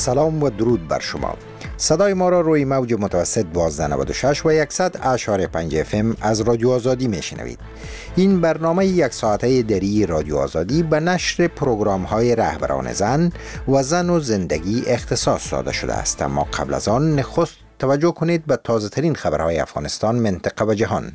سلام و درود بر شما. صدای ما را روی موج متوسط 1296 و 100.5 FM از رادیو آزادی میشنوید. این برنامه یک ساعته دری رادیو آزادی به نشر پروگرام های رهبران زن و زن و زندگی اختصاص داده شده است. اما قبل از آن نخست توجه کنید به تازه ترین خبرهای افغانستان، منطقه و جهان.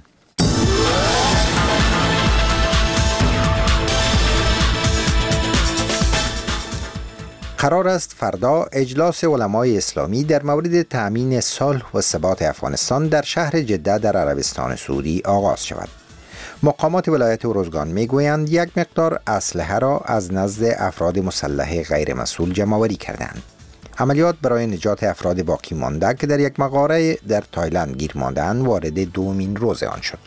قرار است فردا اجلاس علمای اسلامی در مورد تأمین صلح و ثبات افغانستان در شهر جده در عربستان سعودی آغاز شود. مقامات ولایت ارزگان میگویند یک مقدار اسلحه را از نزد افراد مسلح غیر مسئول جمع‌آوری کردند. عملیات برای نجات افراد باقی مانده که در یک مغاره در تایلند گیر مانده‌اند وارد دومین روز آن شد.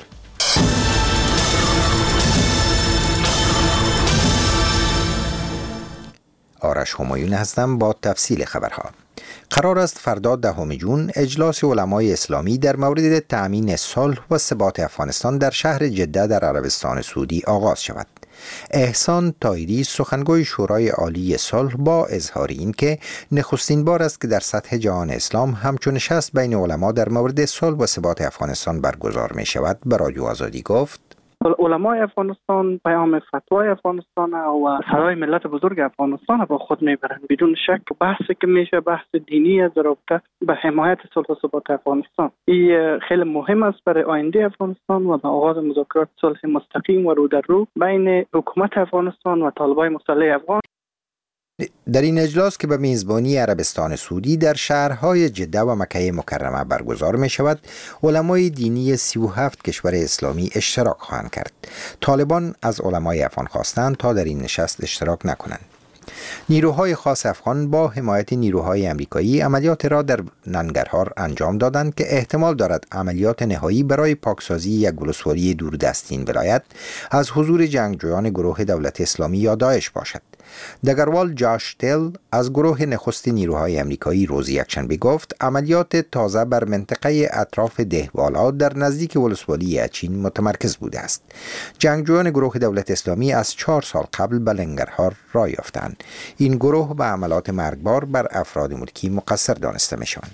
آرش همایون هستم با تفصیل خبرها. قرار است فردا 10 جون اجلاس علمای اسلامی در مورد تأمین صلح و ثبات افغانستان در شهر جده در عربستان سعودی آغاز شود. احسان طاهری سخنگوی شورای عالی صلح با اظهار این که نخستین بار است که در سطح جهان اسلام همچون نشست بین علما در مورد صلح و ثبات افغانستان برگزار می شود به رادیو آزادی گفت: علمای افغانستان پیام فتوای افغانستان و صدای ملت بزرگ افغانستان با خود میبرند. بدون شک بحثی که میشه بحث دینی از رابطه به حمایت صلح و ثبات افغانستان. این خیلی مهم است برای آینده افغانستان و به آغاز مذاکرات صلح مستقیم و رو در رو بین حکومت افغانستان و طالبان مسلح افغان. در این اجلاس که به میزبانی عربستان سعودی در شهرهای جده و مکه مکرمه برگزار می شود، علمای دینی 37 کشور اسلامی اشتراک خواهند کرد. طالبان از علمای افغان خواستند تا در این نشست اشتراک نکنند. نیروهای خاص افغان با حمایت نیروهای امریکایی عملیات را در ننگرهار انجام دادند که احتمال دارد عملیات نهایی برای پاکسازی یک ولسوالی دوردست این ولایت از حضور جنگجویان گروه دولت اسلامی یا داعش باشد. دگروال جاش تل از گروه نخست نیروهای امریکایی روز یکشنبه گفت عملیات تازه بر منطقه اطراف دهوالا در نزدیک ولسوالی اچین متمرکز بوده است. جنگجویان گروه دولت اسلامی از 4 سال قبل به لنگرهار راه یافتند. این گروه به عملیات مرگبار بر افراد ملکی مقصر دانسته می شوند.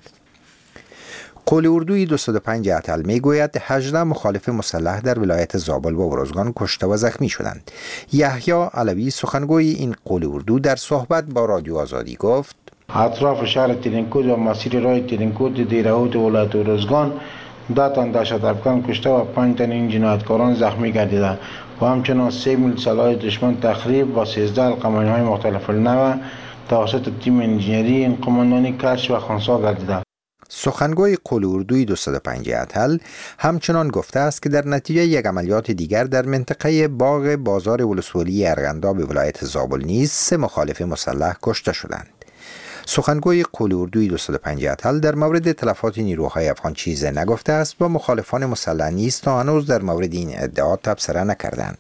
قول اردوی 205 اتل می گوید 18 مخالف مسلح در ولایت زابل و ارزگان کشته و زخمی شدند. یحیی علوی سخنگوی این قول اردو در صحبت با رادیو آزادی گفت: اطراف شهر تلینکود و مسیر راه تلینکود دیرهوت ولایت ارزگان 10 تن دهشت‌افکن کشته و 5 تن این جنایتکاران زخمی گردیده و همچنان 3 میل سلاح دشمن تخریب و 13 القمانی‌های مختلف النوع توسط تیم انجینری این قماندانی کشف و خنثی گردیده. سخنگوی قول اردوی 205 اتل همچنان گفته است که در نتیجه یک عملیات دیگر در منطقه باغ بازار ولسوالی ارغنداب ولایت زابل نیز 3 مخالف مسلح کشته شدند. سخنگوی قول اردوی 205 اتل در مورد تلفات نیروهای افغان چیزی نگفته است و مخالفان مسلح نیز تا هنوز در مورد این ادعا تبصره نکردند.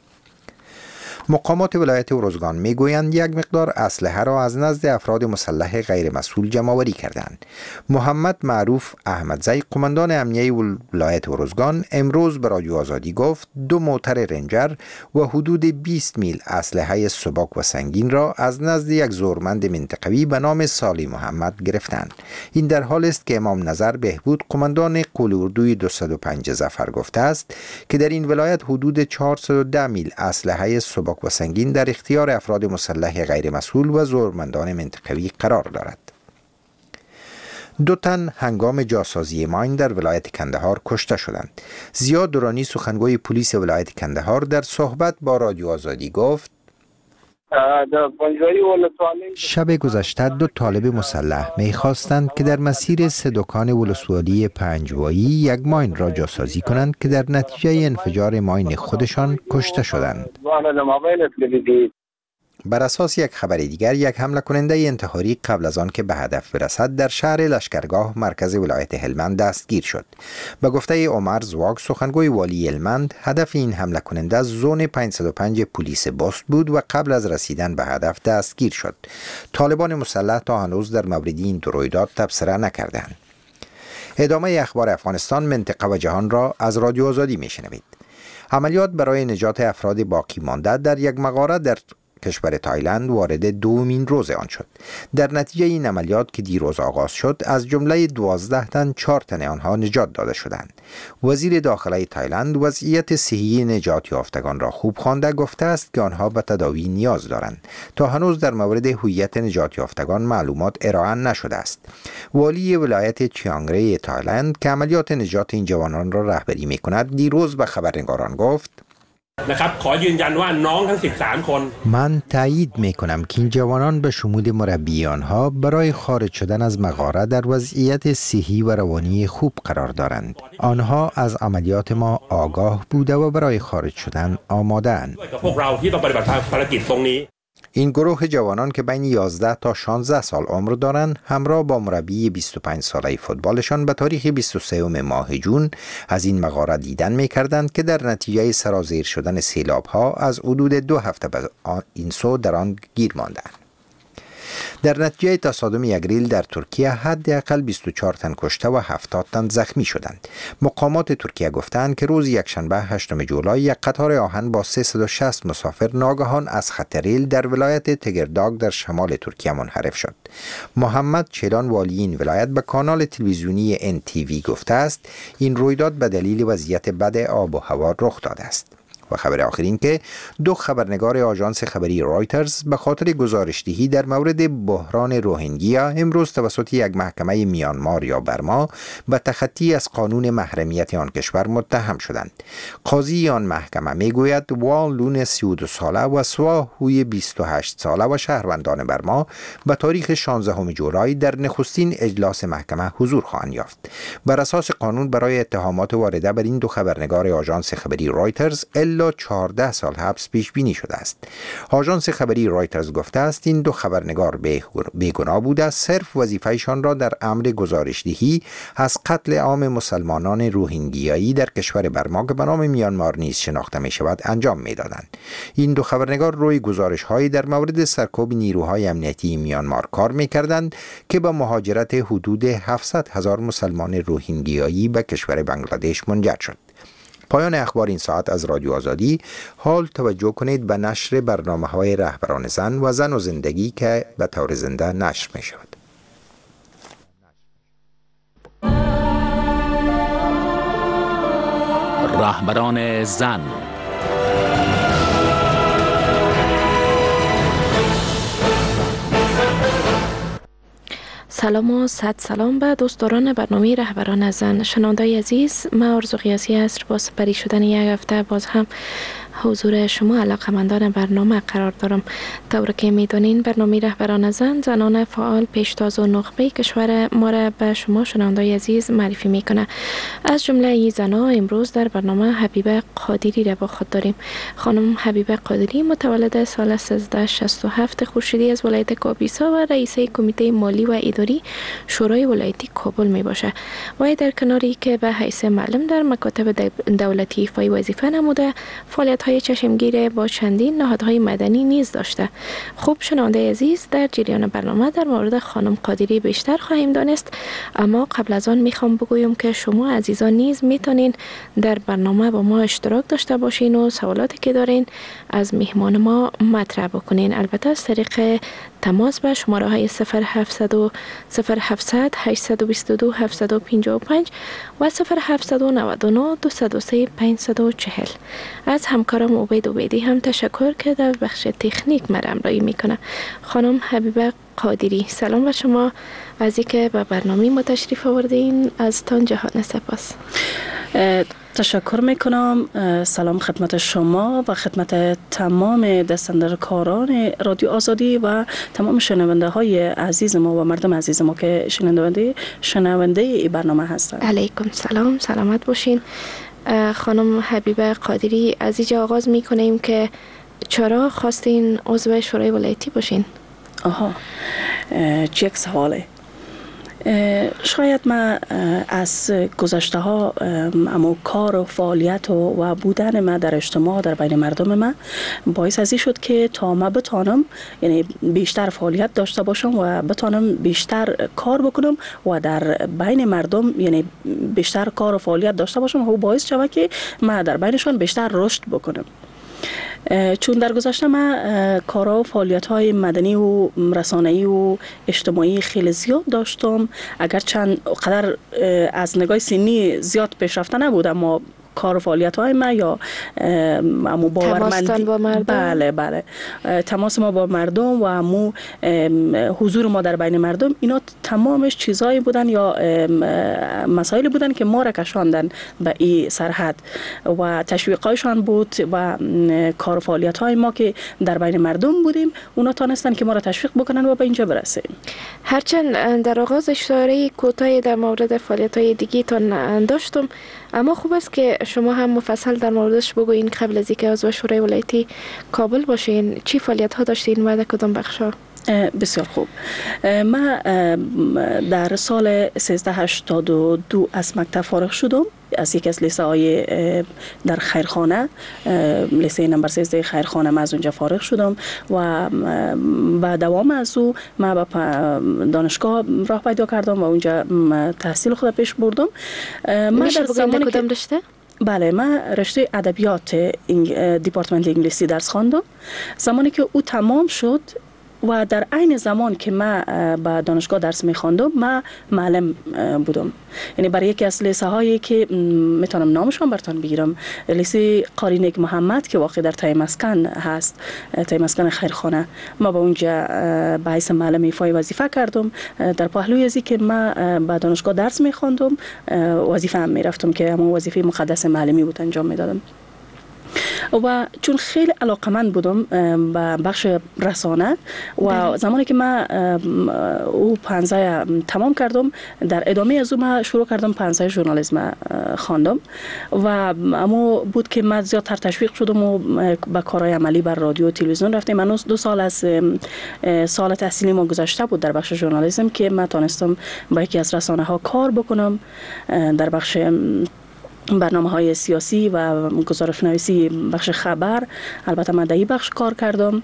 مقامات ولایت ارزگان میگویند یک مقدار اسلحه را از نزد افراد مسلح غیر مسئول جمع‌آوری کردند. محمد معروف احمدزی قماندان امنیه ولایت ارزگان امروز به رادیو آزادی گفت 2 موتر رنجر و حدود 20 میل اسلحه سبک و سنگین را از نزد یک زورمند منطقوی به نام سالی محمد گرفتند. این در حال است که امام نظر بهبود قماندان قول اردوی 205 ظفر گفته است که در این ولایت حدود 410 میل اسلحه سبک و سنگین در اختیار افراد مسلح غیر مسئول و زورمندان منطقوی قرار دارد. 2 تن هنگام جاسازی ماین در ولایت کندهار کشته شدند. ضیا درانی سخنگوی پلیس ولایت کندهار در صحبت با رادیو آزادی گفت: شب گذشته 2 طالب مسلح می‌خواستند که در مسیر 3 دکان ولسوالی پنجوایی یک ماین را جاسازی کنند که در نتیجه انفجار ماین خودشان کشته شدند. بر اساس یک خبر دیگر، یک حمله کننده انتحاری قبل از آن که به هدف برسد در شهر لشکرگاه مرکز ولایت هلمند دستگیر شد. به گفته عمر زواگ سخنگوی والی هلمند، هدف این حمله کننده زون 505 پلیس بست بود و قبل از رسیدن به هدف دستگیر شد. طالبان مسلح تا هنوز در مورد این 2 رویداد تبصره نکردند. ادامه اخبار افغانستان، منطقه و جهان را از رادیو آزادی میشنوید. عملیات برای نجات افراد باقی مانده در یک مغاره در کشور تایلند وارد دومین روز آن شد. در نتیجه این عملیات که دیروز آغاز شد، از جمله 12 تن 4 تن آنها نجات داده شدند. وزیر داخله تایلند وضعیت صحی نجات یافتگان را خوب خوانده گفته است که آنها به تداوی نیاز دارند. تا هنوز در مورد هویت نجات یافتگان معلومات ارائه نشده است. والی ولایت چیانگ ری تایلند که عملیات نجات این جوانان را رهبری می‌کند، دیروز به خبرنگاران گفت: من تایید میکنم که این جوانان به شمول مربی آنها برای خارج شدن از مغاره در وضعیت صحی و روانی خوب قرار دارند. آنها از عملیات ما آگاه بوده و برای خارج شدن آماده اند. این گروه جوانان که بین 11 تا 16 سال عمر دارند، همراه با مربی 25 ساله فوتبالشان به تاریخ 23 ماه جون از این مغاره دیدن می‌کردند که در نتیجه سرازیر شدن سیلاب‌ها از حدود 2 هفته به این سو در آن گیر ماندند. در نتیجه تصادم یک ریل در ترکیه حداقل 24 تن کشته و 70 تن زخمی شدند. مقامات ترکیه گفتند که روز یکشنبه 8 جولای یک قطار آهن با 360 مسافر ناگهان از خط ریل در ولایت تگرداگ در شمال ترکیه منحرف شد. محمد چیلان والی این ولایت به کانال تلویزیونی NTV گفته است این رویداد به دلیل وضعیت بد آب و هوا رخ داده است. و خبر آخر این که 2 خبرنگار آژانس خبری رایترز به خاطر گزارشدهی در مورد بحران روهینگیا امروز توسط یک محکمه میانمار یا برما به تخطی از قانون محرمیت آن کشور متهم شدند. قاضی آن محکمه میگوید وان لون 32 ساله و سوا هوی 28 ساله و شهروندان برما به تاریخ 16 جولای در نخستین اجلاس محکمه حضور خواهند یافت. بر اساس قانون برای اتهامات وارده بر این 2 خبرنگار آژانس خبری رایترز 14 سال حبس پیش بینی شده است. آژانس خبری رایترز گفته است این 2 خبرنگار بیگناه بوده، صرف وظیفه‌شان را در امر گزارشدهی از قتل عام مسلمانان روهینگیایی در کشور برما که به نام میانمار نیز شناخته می شود انجام می دادند. این 2 خبرنگار روی گزارش‌هایی در مورد سرکوب نیروهای امنیتی میانمار کار می کردند که به مهاجرت حدود 700,000 مسلمان روهینگیایی به کشور بنگلادش منجر شد. پایان اخبار این ساعت از رادیو آزادی. حال توجه کنید به نشر برنامه‌های رهبران زن و زن و زندگی که به طور زنده نشر می شود. رهبران زن. سلام و صد سلام به دوستداران برنامه رهبران زن. شنوندای عزیز، من آرزو قیاسی است. با سپری شدن یک هفته باز هم حضور شما علاقه‌مندان برنامه قرار دارم. طور که میدونین برنامه رهبران زن زنان فعال پیشتاز و نخبه کشور ما را به شما شنوندای عزیز معرفی میکنه. از جمله این زنها امروز در برنامه حبیبه قادری را با خود داریم. خانم حبیبه قادری متولد سال 1367 خورشیدی از ولایت کاپیسا و رئیس کمیته مالی و اداری شورای ولایتی کابل می باشه. و در کناری که به حیث معلم در مکاتب دولتی ایفای وظیفه نموده، فعالیت‌های چشمگیر با چندین نهادهای مدنی نیز داشته. خوب شنونده عزیز، در جریان برنامه در مورد خانم قادری بیشتر خواهیم دانست، اما قبل از آن میخوام بگویم که شما عزیزان نیز میتونین در برنامه با ما اشتراک داشته باشین و سوالاتی که دارین از میهمان ما مطرح بکنین. البته از طریق تماس به شماره های 0700 822 755 و 0799 203 540. از همکارم عبید عبیدی هم تشکر که در بخش تکنیک مرا همراهی میکنه. خانم حبیبه قادری، سلام به شما. از اینکه به برنامه ما تشریف آوردین از تان جهان سپاس. تشکر میکنم. سلام خدمت شما و خدمت تمام دستاندرکاران رادیو آزادی و تمام شنونده های عزیز ما و مردم عزیز ما که شنونده ای برنامه هستند. علیکم سلام، سلامت باشین. خانم حبیبه قادری، از اینجا آغاز میکنیم که چرا خواستین عضو شورای ولایتی باشین؟ یک سواله. شاید من از گذشته ها اما کار و فعالیت و بودن من در اجتماع در بین مردم من باعث ازی شد که تا من بتانم یعنی بیشتر فعالیت داشته باشم و بتانم بیشتر کار بکنم و در بین مردم یعنی بیشتر کار و فعالیت داشته باشم و باعث شود که من در بینشان بیشتر رشد بکنم. چون در گذشته من کارا و فعالیت‌های مدنی و رسانه‌ای و اجتماعی خیلی زیاد داشتم، اگر چند قدر از نگاه سنی زیاد پیشرفته نبود، اما کار و فعالیت های ما یا باورمندی با مردم، بله تماس ما با مردم و حضور ما در بین مردم، اینا تمامش چیزایی بودن یا مسائلی بودن که ما را کشاندن به این سرحد و تشویقایشان بود و کار و فعالیت های ما که در بین مردم بودیم اونا تانستن که ما را تشویق بکنن و به اینجا برسیم. هرچند در آغاز اشاره کوتاهی در مورد فعالیت های دیگه تان داشتم، اما خوب است که شما هم مفصل در موردش بگوین قبل از اینکه عضو شورای ولایتی کابل باشین. چی فعالیت ها داشتین و در کدام بخش ها؟ بسیار خوب. من در سال 1382 از مکتب فارغ شدم، از یک از لیسه های در خیرخانه، لیسه نمبر 13 خیرخانه، من از اونجا فارغ شدم و دوام از او من به دانشگاه راه پیدا کردم و اونجا تحصیل خود پیش بردم. میشه بگویم کدام رشته؟ بله، من رشته ادبیات دیپارتمنت انگلیسی درس خواندم. زمانی که او تمام شد و در عین زمان که من به دانشگاه درس می‌خواندم، من معلم بودم. یعنی برای یکی از لیسه هایی که میتونم نامشون براتون بگیرم، لیسه قاری نیک محمد که واقع در تایمسکن هست، تایمسکن خیرخانه، ما با اونجا به حیث معلم ایفای وظیفه کردم. در پهلوی ازی که من به دانشگاه درس می‌خواندم، وظیفه هم میرفتم که همون وظیفه مقدس معلمی بود انجام میدادم. و چون خیلی علاقمند بودم به بخش رسانه و زمانی که من او 15 تمام کردم، در ادامه از او من شروع کردم 15 ژورنالیسم خواندم و اما بود که من زیادتر تشویق شدم و به کارهای عملی بر رادیو و تلویزیون رفتم. من 2 سال از سال تحصیلی ما گذشته بود در بخش ژورنالیسم که من تونستم با یکی از رسانه ها کار بکنم در بخش برنامه‌های سیاسی و گزارش‌نویسی بخش خبر. البته من در این بخش کار کردم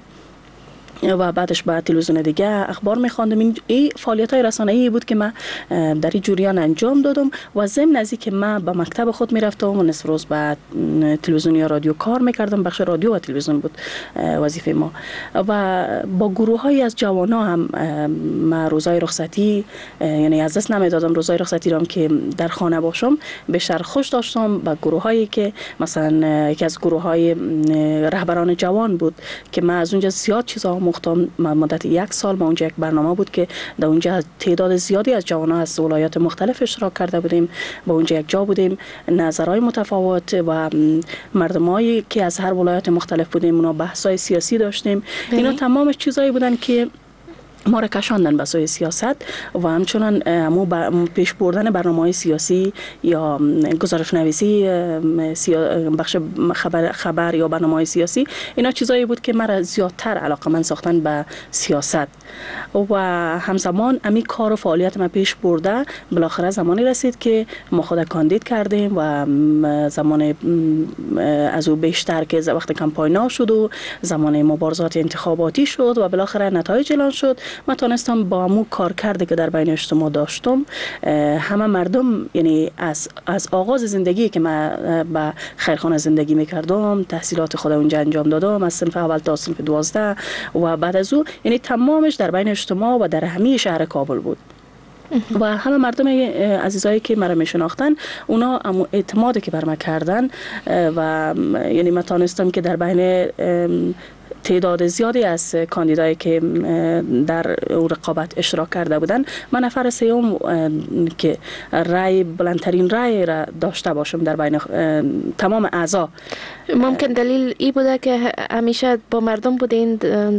و بعدش به تلویزیون دیگه اخبار می‌خواندم. این فعالیت‌های رسانه‌ای بود که من در این جریان انجام دادم و ضمن از اینکه من به مکتب خود می‌رفتم و نصف روز به تلویزیون یا رادیو کار می‌کردم. بخش رادیو و تلویزیون بود وظیفه ما و با گروه‌های از جوان‌ها هم من روزهای رخصتی، یعنی از دست نمی‌دادم روزهای رخصتی را که در خانه باشم، بیشتر خوش داشتم با گروه‌هایی که مثلا یکی از گروه‌های رهبران جوان بود که من از اونجا زیاد چیزا مدت 1 سال ما اونجا یک برنامه بود که در اونجا تعداد زیادی از جوانان از ولایات مختلف اشتراک کرده بودیم. با اونجا یک جا بودیم، نظرهای متفاوت و مردمایی که از هر ولایت مختلف بودیم، اونا بحث‌های سیاسی داشتیم. اینا تمامش چیزایی بودن که ما را کشاندن به سوی سیاست و همچنان پیش بردن برنامه‌های سیاسی یا گزارش نویسی بخش خبر یا برنامه‌های سیاسی. اینا چیزایی بود که مرا زیادتر علاقه‌مند ساختن به سیاست و همزمان امی کار و فعالیت ما پیش برده. بالاخره زمانی رسید که ما خود کاندید کردیم و زمان از او بیشتر که وقت کمپاین شد و زمان مبارزات انتخاباتی شد و بالاخره نتایج اعلان شد، من تونستم با همون کار کرده که در بین اجتماع داشتم، همه مردم، یعنی از آغاز زندگی که من به خیرخانه زندگی میکردم، تحصیلات خود اونجا انجام دادم از صنف اول تا صنف 12 و بعد از او، یعنی تمامش در بین اجتماع و در همه شهر کابل بود و همه مردم عزیزایی که مرا میشناختن اونا اعتمادی که بر من کردن و یعنی من تونستم که در بین تعداد زیادی از کاندیدایی که در رقابت اشتراک کرده بودن، من نفر سوم که بلندترین رای را داشته باشم در بین تمام اعضا. ممکن دلیل ای بوده که همیشه با مردم بودین،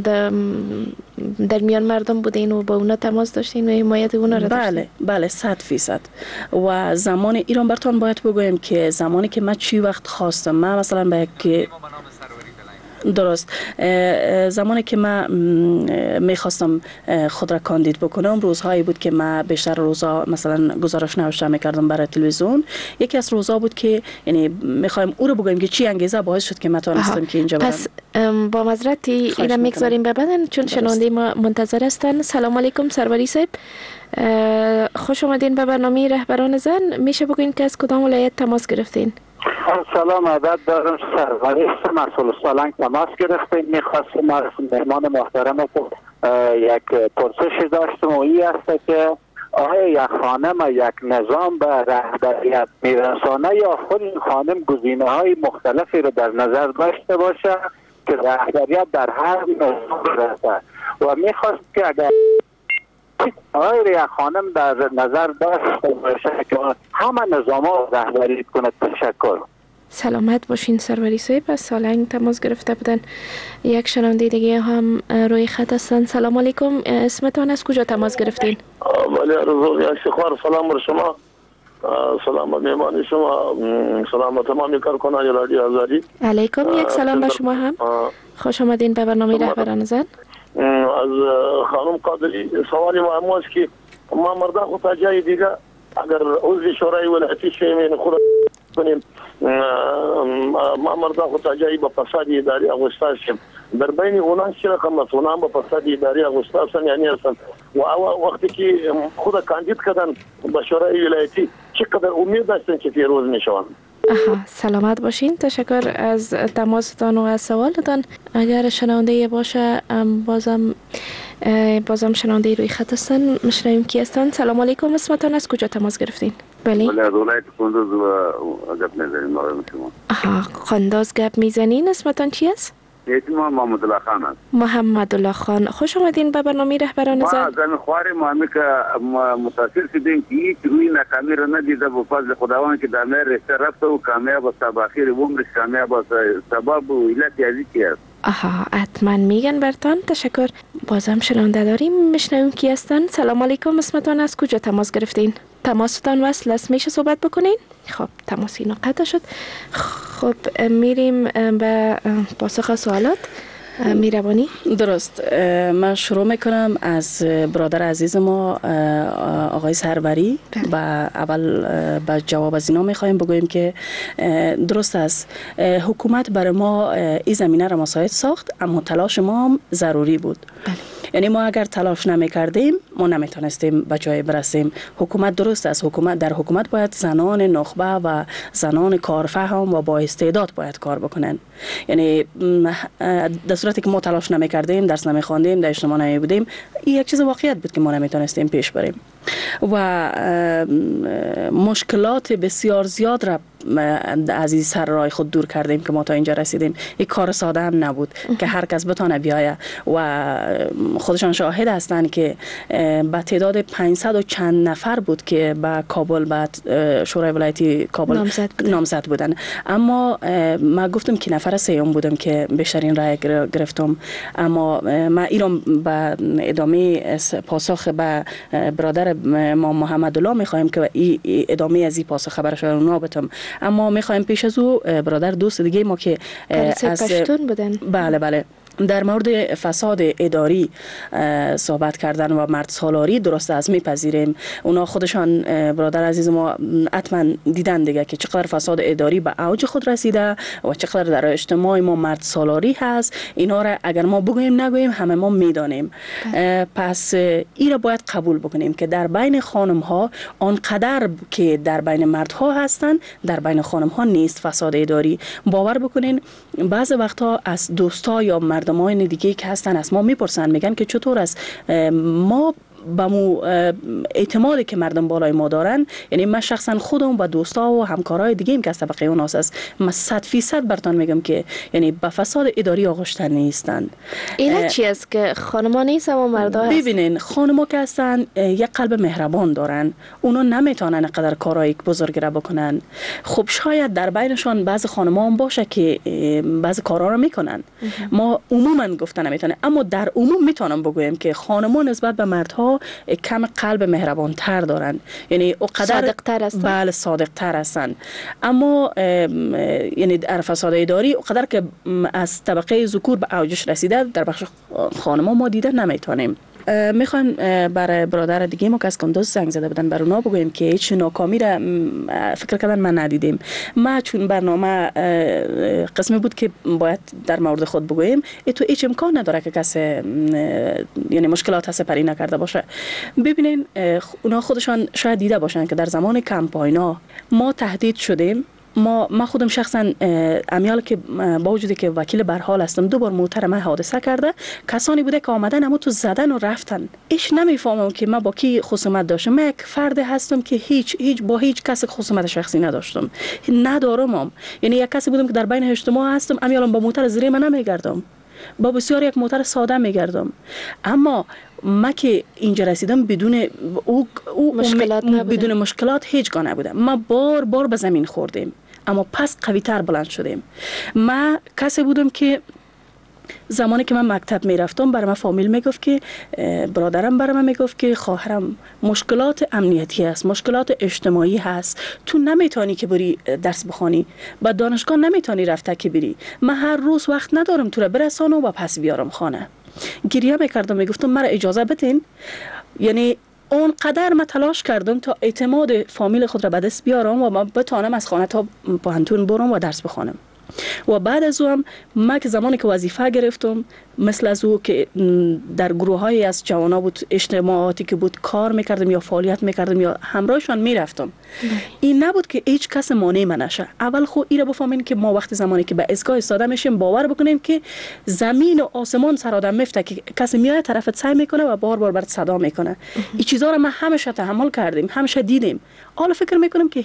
در میان مردم بودین و با اونا تماس داشتین و حمایت اونا را داشتین؟ بله 100%. و زمان ایران براتون باید بگویم که زمانی که من چی وقت خواستم، من مثلا به یک درست زمانی که من میخواستم خود را کاندید بکنم، روزهایی بود که من بیشتر روزا مثلا گزارش نوشته میکردم برای تلویزیون. یکی از روزا بود که یعنی میخوایم او رو بگویم که چی انگیزه باعث شد که من تونستم که اینجا برم. پس با معذرت اینا میگذاریم به بعدن چون شنونده ما منتظر هستن. سلام علیکم سروری صاحب، خوش آمدین به برنامه رهبران زن. میشه بگوین که از کدام ولایت تماس گرفتین؟ سلام عدد دارم سروری مسئول سالنگ تماس گرفتیم. میخواستیم از مهمان محترم یک پرسش داشتم و این است که آیا یک خانم یک نظام به رهبریت میرسانه یا خود این خانم گزینه های مختلفی رو در نظر داشته باشه که رهبریت در هر نظام برسه و میخواست که اگر آیا یک خانم در نظر داشته باشه که همه نظام ها رهبری کنه. تشکر. سلامت باشین سروری صاحب. از سالنگ تماس گرفته بودن. یک شنونده دیگه هم روی خط هستن. سلام علیکم، اسمتان از کجا تماس گرفتین؟ ولی رضوی افتخار. سلام بر شما، سلام بر مهمان شما، سلام بر تمامی کارکنان رادیو آزادی. علیکم یک سلام به شما هم. خوش آمدین به برنامه رهبران زن. از خانم قادری سوالی ما است که ما مردا خود جای دیگه اگر عضو شورای ولایتی شیم خود کنیم ما مردا خود جایی با فساد اداری اغوستاس شیم در بین اونان چه رقم است اونان با فساد اداری اغوستاسن یعنی هستن و وقتی که خود کاندید کردن با شورای ولایتی چقدر امید داشتن که پیروز میشوند. سلامت باشین. تشکر از تماستان و از سوالتان. اگر شنونده باشه بازم شنونده روی خط هستن. مشنویم کی هستن. سلام علیکم، اسمتان از کجا تماس گرفتین؟ بله از ولایت قندوز گپ میزنیم. قندوز گپ میزنین. اسمتان چی است؟ اسم محمد الله خان است. محمد الله خان، خوش آمدین به برنامه رهبران زن. ما زن خواریم ما که متاثر شدیم که هیچ روی ناکامی را ندیده به فضل خداوند که در مهر رشته رفته و کامیاب است تا اخیر عمرش کامیاب است. سبب و علت یزی است. حتما میگن برتان. تشکر. بازم شنونده داریم. میشنویم کی هستن. سلام علیکم، اسمتان از کجا تماس گرفتین؟ تماستان وصل است، میشه صحبت بکنین؟ خب تماس اینا قطع شد. خب میریم به پاسخ سوالات. میروانی. درست. من شروع میکنم از برادر عزیز ما آقای سروری و اول با جواب از اینا میخوایم بگوییم که درست است، حکومت برای ما این زمینه را مساعد ساخت، اما تلاش ما هم ضروری بود. یعنی ما اگر تلاش نمیکردیم ما نمیتونستیم به جای برسیم. حکومت درست است، در حکومت باید زنان نخبه و زنان کارفهم و با استعداد باید کار بکنن. یعنی در صورتی که ما تلاش نمیکردیم، درس نمیخواندیم، در اجتماع نمیبودیم، این یک چیز واقعیت بود که ما نمیتونستیم پیش بریم و مشکلات بسیار زیاد را از این سر راه خود دور کردیم که ما تا اینجا رسیدیم. این کار ساده هم نبود که هر کس بتونه بیایه و خودشان شاهد هستند که به تعداد 500 و چند نفر بود که به کابل به شورای ولایتی کابل نامزد بودن. اما من گفتم که نفر سوم بودم که بیشترین رای گرفتم. اما من ایران به ادامه پاسخ به برادر ما محمد الله میخوایم که ادامه از این پاسخ خبرش رو نابتم. اما میخوایم پیش از او برادر دوست دیگه ما که از پشتون بودن. بله در مورد فساد اداری صحبت کردن و مرد سالاری درست از میپذیریم. اونا خودشان برادر عزیز ما حتما دیدن دیگه که چقدر فساد اداری به اوج خود رسیده و چقدر در اجتماع ما مرد سالاری هست. اینا را اگر ما بگوییم نگوییم همه ما میدانیم. پس این را باید قبول بکنیم که در بین خانم ها آنقدر که در بین مردها هستن در بین خانم ها نیست فساد اداری. باور بکنین بعض وقتا از دوستا یا مردمان دیگه که هستن از ما میپرسن، میگن که چطور است ما با مو اعتمادی که مردم بالای ما دارن، یعنی من شخصا خودم و دوستا و همکارای دیگه ایم که از طبقه اوناس است، من 100% برتون میگم که یعنی به فساد اداری آغشته نیستن. این چی است که خانما نیست اما مردا هست؟ ببینین خانما که هستن یک قلب مهربان دارن، اونا نمیتونن قدر کارای بزرگ را بکنن. خب شاید در بینشان بعض خانما هم باشه که بعض کارا رو میکنن. ما عموما گفتن نمیتونه، اما در عموم میتونم بگویم که خانما نسبت به مردها کم قلب مهربان تر دارن، یعنی اونقدر صادق تر هستن. بله صادق تر هستن. اما یعنی در فساد اداری اونقدر که از طبقه ذکور به اوجش رسیده در بخش خانما ما دیده نمیتونیم. میخوام برای برادر دیگه ما که از کندوز زنگ زده بودن بر اونا بگویم که هیچ ناکامی را فکر کردن من ندیدیم. ما چون برنامه قسمی بود که باید در مورد خود بگویم، تو هیچ امکان نداره که کسی یعنی مشکلات سپری نکرده باشه. ببینین اونا خودشان شاید دیده باشن که در زمان کمپاینا ما تهدید شدیم من خودم شخصا امیال که با وجودی که وکیل برحال هستم 2 بار موتر من حادثه کرده، کسانی بوده که آمدن اما تو زدن و رفتن. ایش نمیفهمم که من با کی خصومت داشتم. من یک فرد هستم که هیچ با هیچ کس خصومت شخصی نداشتم، ندارم. یعنی یک کسی بودم که در بین اجتماع هستم، امیالم با موتر زیر من نمیگردم، با بسیار یک موتر ساده میگردم. اما ما که اینجا رسیدم بدون بدون مشکلات هیچگاه نبودم. ما بار به زمین خوردیم اما پس قوی تر بلند شدیم. ما کسی بودم که زمانی که من مکتب میرفتم برای من فامیل میگفت که برادرم برای من میگفت که خواهرم مشکلات امنیتی هست، مشکلات اجتماعی هست، تو نمیتونی که بری درس بخونی، با دانشگاه نمیتونی رفته که بری. من هر روز وقت ندارم تو را برسانم و پس بیارم خانه. گریه میکردم، میگفتم مرا اجازه بدین. یعنی اونقدر من تلاش کردم تا اعتماد فامیل خود را به دست بیارم و من بتانم از خانه تا پانتون برم و درس بخونم. و بعد از او هم من که زمانی که وظیفه گرفتم، مثل از او که در گروه های از جوانا بود، اجتماعاتی که بود کار میکردم یا فعالیت میکردم یا همراهشان میرفتم، این نبود که هیچ کس مانع من نشه. اول خود این را بفهمین که ما وقتی زمانی که به ایستگاه ایستاده میشیم باور بکنیم که زمین و آسمان سر آدم میفته، که کسی میاد طرفت سعی میکنه و بار برات صدا میکنه. این چیزا رو ما همیشه تحمل کردیم، همیشه دیدیم. حالا فکر میکنم که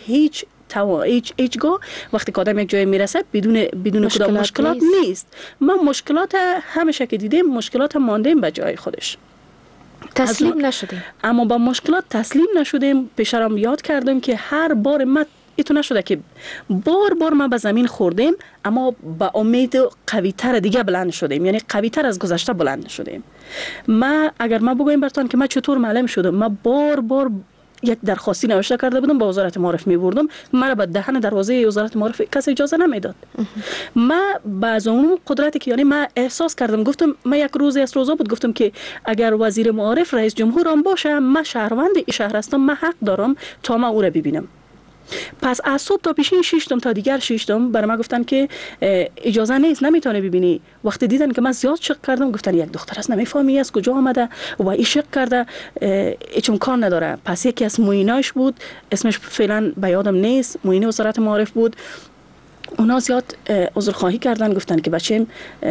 هیچگاه وقتی که آدم یک جای میرسه بدون کدام مشکلات نیست. ما مشکلات همیشه که دیدیم مشکلات ماندیم به جای خودش، تسلیم نشدیم. اما با مشکلات تسلیم نشدیم. پیشرم یاد کردم که هر بار ما ایتو نشده که بار ما به زمین خوردیم اما با امید قوی تر دیگه بلند شدیم، یعنی قوی تر از گذشته بلند شدیم. اگر ما بگویم براتون که ما چطور معلم شدم، ما بار یک درخواستی نوشته کرده بودم، با وزارت معارف می بردم، مرا به دهن دروازه وزارت معارف کسی اجازه نمیداد. ما بعض اون قدرتی که یعنی ما احساس کردم، گفتم ما یک روزی از روزا بود گفتم که اگر وزیر معارف رئیس جمهورم باشه، ما شهروند این شهر هستم، ما حق دارم تا ما او را ببینم. پس از صبح تا پیشین شیشتم تا دیگر شیشتم برای من گفتن که اجازه نیست، نمیتونه ببینی. وقتی دیدن که من زیاد شک کردم گفتن یک دختر است، نمیفهمی از کجا آمده و این شک کرده، هیچ امکان نداره. پس یکی از معیناش بود، اسمش فعلا به یادم نیست، معین وزارت معارف بود. اونا زیاد عذرخواهی کردن، گفتن که بچه‌م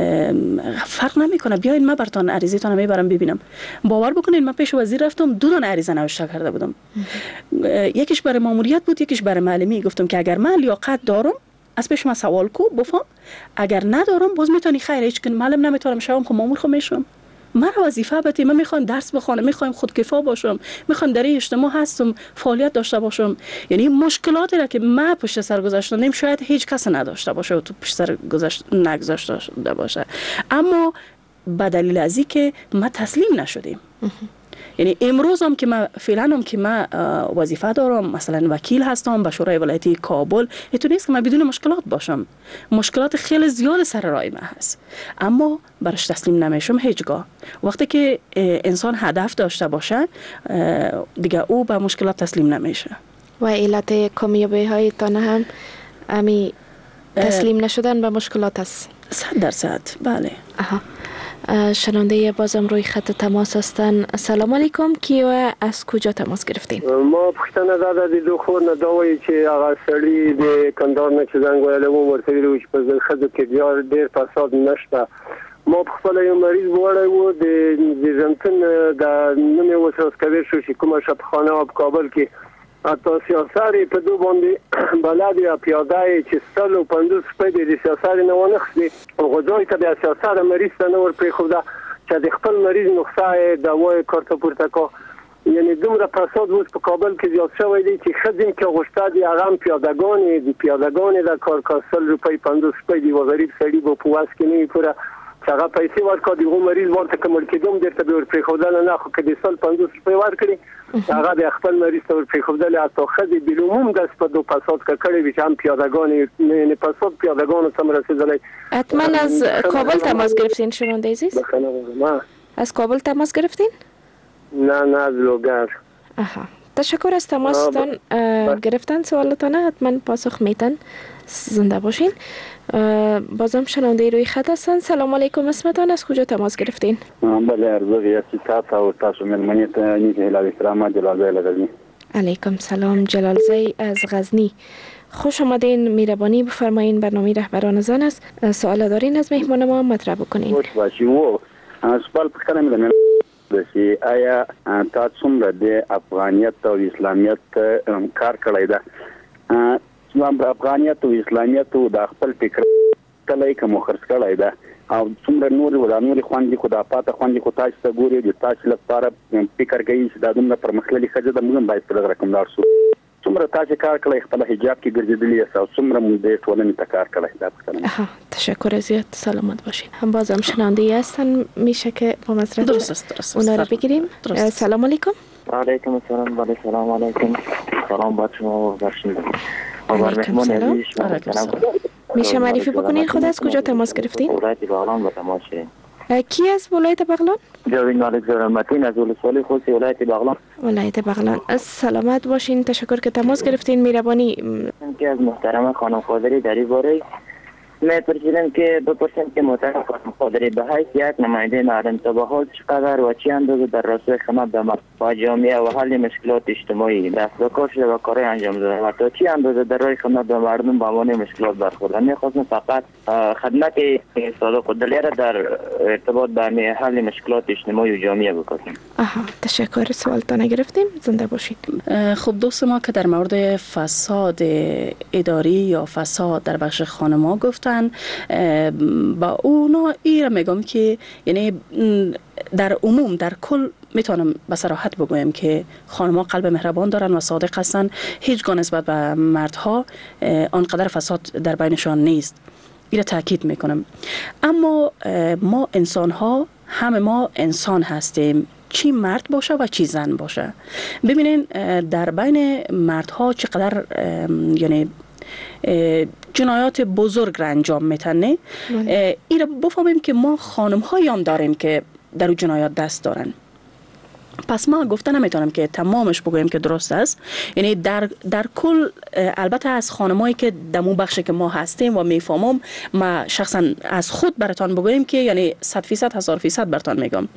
فرق نمیکنه، بیاین من براتون عریضتون رو میبرم ببینم. باور بکنین من پیش وزیر رفتم، 2 تا عریضه نوشته کرده بودم. یکیش برای ماموریت بود، یکیش برای معلمی. گفتم که اگر من لیاقت دارم از پیش من سوال کو بفهم، اگر ندارم باز میتونی خیر، هیچ که معلم نمیتونم شوم، خب مامور خو میشم. من وظیفه بده، من میخوام درس بخونم، میخوام خودکفا باشم، میخوام در این اجتماع هستم فعالیت داشته باشم. یعنی مشکلاتی را که ما پشت سر گذاشتم شاید هیچ کس نداشته باشه و تو پشت سر نگذاشته باشه، اما به دلیل از اینکه ما تسلیم نشدیم. یعنی امروز هم که من فعلا هم که من وظیفه دارم، مثلا وکیل هستم به شورای ولایتی کابل، اینطور نیست که من بدون مشکلات باشم. مشکلات خیلی زیاد سر راه من هست، اما برش تسلیم نمیشم هیچگاه. وقتی که انسان هدف داشته باشه دیگه او به مشکلات تسلیم نمیشه. و علت کامیابی هایتان هم امی تسلیم نشدن به مشکلات است. 100%. بله. شنونده بازم روی خط تماس هستن. سلام علیکم، کیو از کجا تماس گرفتین؟ ما پښتنه دا د دوه خور نه دوی چې هغه سړی د کندهار نه چې زنګ ویل و ورته ویل چې په خځو کې ډېر فساد نشته. ما په خپل یو مریض وړی و د زمتن د نومې وسوس کوي شو چې کومه شفخانه په کابل کې اته سیاساري په دو باندې بلد یا پیاده چې 150 سپید د سیاساري نه ونخسي غوځوي ته د سیاسار مریض نه ور پرې خو دا چې د خپل مریض نقصه دوايي کارته پورته کو. یعنی دومره فساد اوس په کابل کې زیات شوی دی چې خدیم کې غوښته دي هغه پیادگان د کار کاسل روپۍ 50 سپید دی و غریب سړي په پواس کې نه پوره هغه پیسې ورکړي د مریض ورته کوم کېدوم درته به ور پرې خودل نه خو کې د سال 50 سپید ورکړي هغه د خپل مریض ته ور پرې خودل اته خدي بلومم د سپدو فساد کړي وي چې هم پیادگان نه فساد پیادگان سم رسیدلې. حتما از کابل تماس گرفتین شنونده عزیز؟ از کابل تماس گرفتین؟ نه از لوگر. تشکر از تماستان گرفتن سوالتان حتما پاسخ میتن. زنده باشین. بازم شنونده روی خط هستن. سلام علیکم، اسمتان از کجا تماس گرفتین؟ بله ارزوی هستی تاسو تاسو ملمنیت نیک هلاوی سلام جلالزی غزنی. علیکم سلام جلالزی از غزنی. خوش آمدین. مهربانی بفرمایین. برنامه رهبران زن است. سوال دارین از مهمان ما مطرح بکنین. خوش باشی. و سوال پوښتنه مې درنه دسی آیا تا څومره د افغانیت او اسلامیت کار کړی ده؟ افغانیت او اسلامیت او د خپل فکر کله کوم خرڅ کړی ده او څومره نور خوندې خو د پاته خوندې خو تاسو ته ګوري د تاسو لپاره فکر کوي چې دا دومره پرمختللي ښځه د موږ باید په دغه رقم لاړ شو. څومره تاسو کار کړی خپل حجاب کې ګرځېدلی یاست او څومره موږ د ټولنې ته کار کړی دا پوښتنه. تشکر زیاد. سلامت باشین. هم بازم شنونده هستن میشه که با مصرف درست اونا رو بگیریم. سلام علیکم. علیکم السلام. بله سلام علیکم. سلام بر شما و بر علیکم سلام. میشه معرفی بکنین خود از کجا تماس گرفتین؟ ولایت بغلان با تماس شدیم. کی از ولایت بغلان؟ جاوید مالک زرمتین از ولسوالی خصوصی ولایت بغلان. ولایت بغلان. سلامت باشین. تشکر که تماس گرفتین. مهربانی که از محترم خانم قادری در این باره می‌پرسیدم که بپرسیم که محترم خانم قادری به حیث یک نماینده نهاد تباهات چقدر و چه اندازه در راستای خدمت به جامعه و حل مشکلات اجتماعی دست به کار شده و کارهای انجام داده و تا چه اندازه در راه خدمت به مردم به موانع مشکلات برخورده. می‌خواستم فقط خدمت صادق و دلیره در ارتباط به حل مشکلات اجتماعی و جامعه بکنیم. تشکر. سوالتان گرفتیم. زنده باشید. خب دوست ما که در مورد فساد اداری یا فساد در بخش خانم‌ها گفتن با اونا ایره میگم که یعنی در عموم در کل میتونم به صراحت بگویم که خانم‌ها قلب مهربان دارن و صادق هستن. هیچگاه نسبت به مردها آنقدر فساد در بینشان نیست. ایره تاکید میکنم. اما ما انسان‌ها همه ما انسان هستیم، چی مرد باشه و چی زن باشه. ببینین در بین مردها چقدر یعنی جنایات بزرگ را انجام میتنه. این را بفهمیم که ما خانم هایی هم داریم که در اون جنایات دست دارن. پس ما گفته نمیتونم که تمامش بگویم که درست است. یعنی در کل البته از خانمایی که دمو بخش که ما هستیم و میفهمم، ما شخصا از خود براتان بگویم که یعنی 100% 1000% براتان میگم.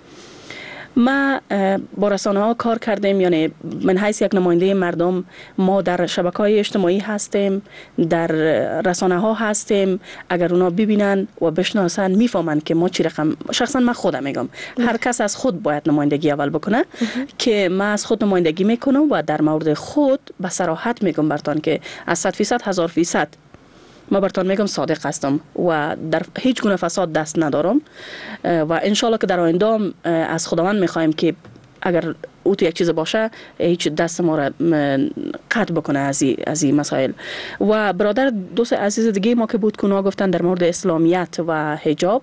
ما با رسانه ها کار کردیم، یعنی من حیث یک نماینده مردم ما در شبکه‌های اجتماعی هستیم، در رسانه ها هستیم. اگر اونا ببینن و بشناسن میفهمن که ما چی رقم. شخصا من خودم میگم هر کس از خود باید نمایندگی اول بکنه که من از خود نمایندگی میکنم و در مورد خود به صراحت میگم براتون که از 100% 1000% ما براتون میگم صادق هستم و در هیچ گونه فساد دست ندارم و انشالله که در آینده از خداوند میخوایم که اگر او تو یک چیز باشه هیچ دست ما را قطع بکنه از این مسائل. و برادر دوست عزیز دیگه ما که بود که گفتن در مورد اسلامیت و حجاب،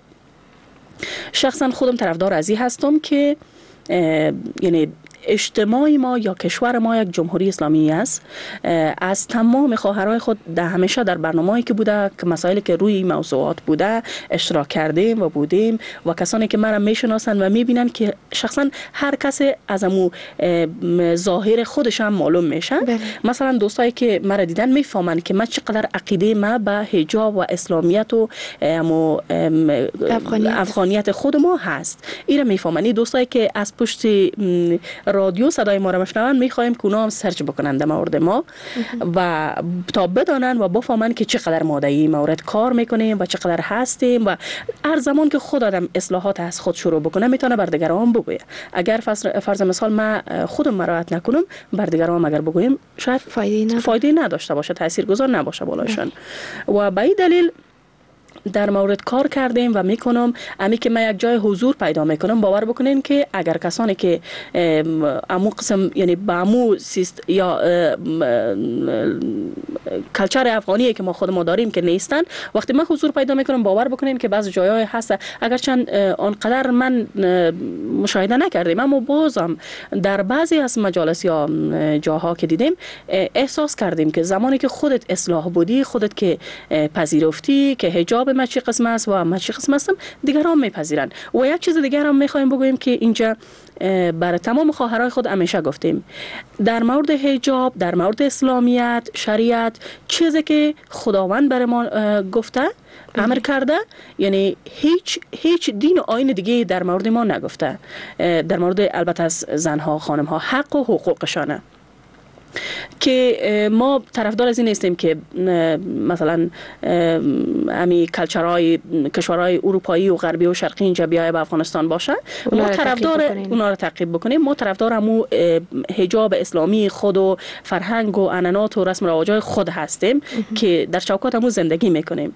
شخصا خودم طرفدار از این هستم که یعنی اجتماع ما یا کشور ما یک جمهوری اسلامی است. از تمام خواهرای خود همیشه در برنامه‌ای که بوده که مسائلی که روی موضوعات بوده اشتراک کردیم و بودیم و کسانی که مرا میشناسن و میبینن که شخصا هر کسی از امو ظاهر خودش هم معلوم میشه. مثلا دوستایی که مرا دیدن میفهمن که من چقدر عقیده ما به حجاب و اسلامیت و امو افغانیت خود ما هست. اینا میفهمن. دوستایی که از پشت رادیو صدای ما را میشنون میخوایم که اونا هم سرچ بکنن در مورد ما و تا بدانن و بفهمن که چقدر ما در این مورد کار میکنیم و چقدر هستیم و هر زمان که خود آدم اصلاحات از خود شروع بکنه میتونه بر دیگران بگویه. اگر فرض مثال ما خودم مراعات نکنم بر دیگران اگر بگویم شاید فایده نداشته باشه، تاثیرگذار نباشه بالایشان. و به این دلیل در مورد کار کردیم و میکنم. امی که من یک جای حضور پیدا میکنم باور بکنین که اگر کسانی که امو قسم یعنی با امو یا کلچر افغانی که ما خود ما داریم که نیستن، وقتی من حضور پیدا میکنم باور بکنین که بعضی جایهای هست اگرچند آنقدر من مشاهده نکردیم اما بازم در بعضی از مجالس یا جاها که دیدیم احساس کردیم که زمانی که خودت اصلاح بودی، خودت که پذیرفتی که حجاب من چی قسم است و من چی قسم هستم، دیگران میپذیرن. و یک چیز دیگر هم میخوایم بگویم که اینجا برای تمام خواهرای خود همیشه گفتیم در مورد حجاب، در مورد اسلامیت، شریعت، چیزی که خداوند برای ما گفته امر کرده، یعنی هیچ دین و آیین دیگه در مورد ما در مورد البته از زنها خانمها حق و حقوقشانه که ما طرفدار از این نیستیم که مثلا امی کلچرهای کشورهای اروپایی و غربی و شرقی اینجا بیای به افغانستان باشه. ما طرفدار اونا رو تعقیب بکنیم. ما طرفدار همو حجاب اسلامی خود و فرهنگ و عنعنات و رسم و رواج‌های خود هستیم که در چوکات همو زندگی میکنیم.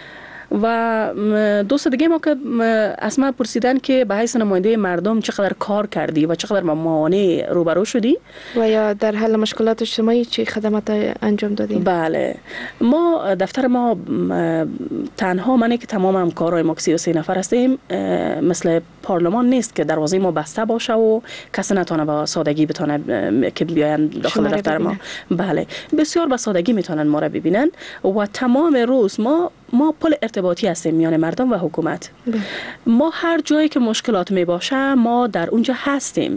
و دوست دیگه ما که از ما پرسیدن که به حیث نماینده مردم چقدر کار کردی و چقدر موانع روبرو شدی و یا در حل مشکلات اجتماعی چه خدمات انجام دادیم. بله، ما دفتر ما تنها منی که تمام همکارای ما که 33 نفر هستیم مثل پارلمان نیست که دروازه ما بسته باشه و کسی نتونه با سادگی بتونه که بیاین داخل دفتر ما. بله، بسیار با سادگی میتونن ما را ببینن و تمام روز ما پل ارتباطی هستیم میان مردم و حکومت. ما هر جایی که مشکلات می باشه ما در اونجا هستیم.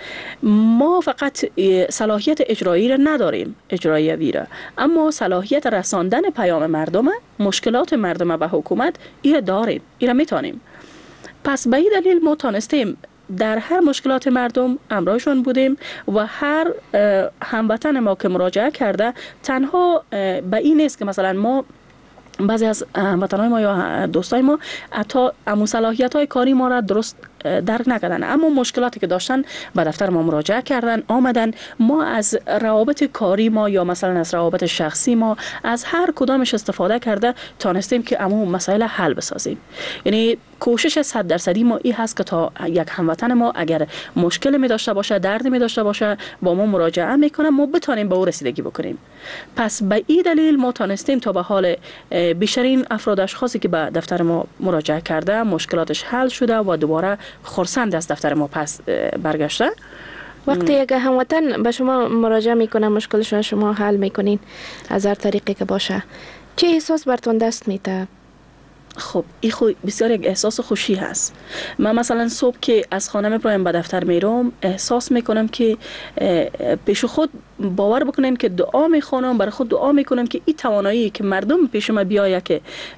ما فقط صلاحیت اجرایی را نداریم، اجرایی را، اما صلاحیت رساندن پیام مردم، مشکلات مردم و حکومت ایره داریم، ایره میتونیم. پس به این دلیل ما تانستیم در هر مشکلات مردم همراهشون بودیم و هر هموطن ما که مراجعه کرده تنها به این نیست که مثلا ما بعضی از هموطنان ما یا دوستای ما حتی امو صلاحیت‌های کاری ما را درست درک نکردن، اما مشکلاتی که داشتن به دفتر ما مراجعه کردن، آمدن. ما از روابط کاری ما یا مثلا از روابط شخصی ما از هر کدامش استفاده کرده تانستیم که امو مسائل حل بسازیم. یعنی کوشش 100% ما این هست که تا یک هموطن ما اگر مشکل می داشته باشه، درد می داشته باشه، با ما مراجعه میکنه، ما بتونیم به او رسیدگی بکنیم. پس به این دلیل ما تانستیم تا به حال بیشترین افراد اشخاصی که به دفتر ما مراجعه کرده مشکلاتش حل شده و دوباره خرسند از دفتر ما پس برگشته. وقتی یک هموطن به شما مراجعه میکنه مشکلش شما حل میکنین از هر طریقی که باشه، چه احساس برتون دست میده؟ خب این بسیار یک احساس خوشی هست. من مثلا صبح که از خانه میپرایم به دفتر میرم احساس میکنم که پیش خود باور بکنین که دعا میخوانم، برای خود دعا میکنم که این توانایی که مردم پیش ما بیایه که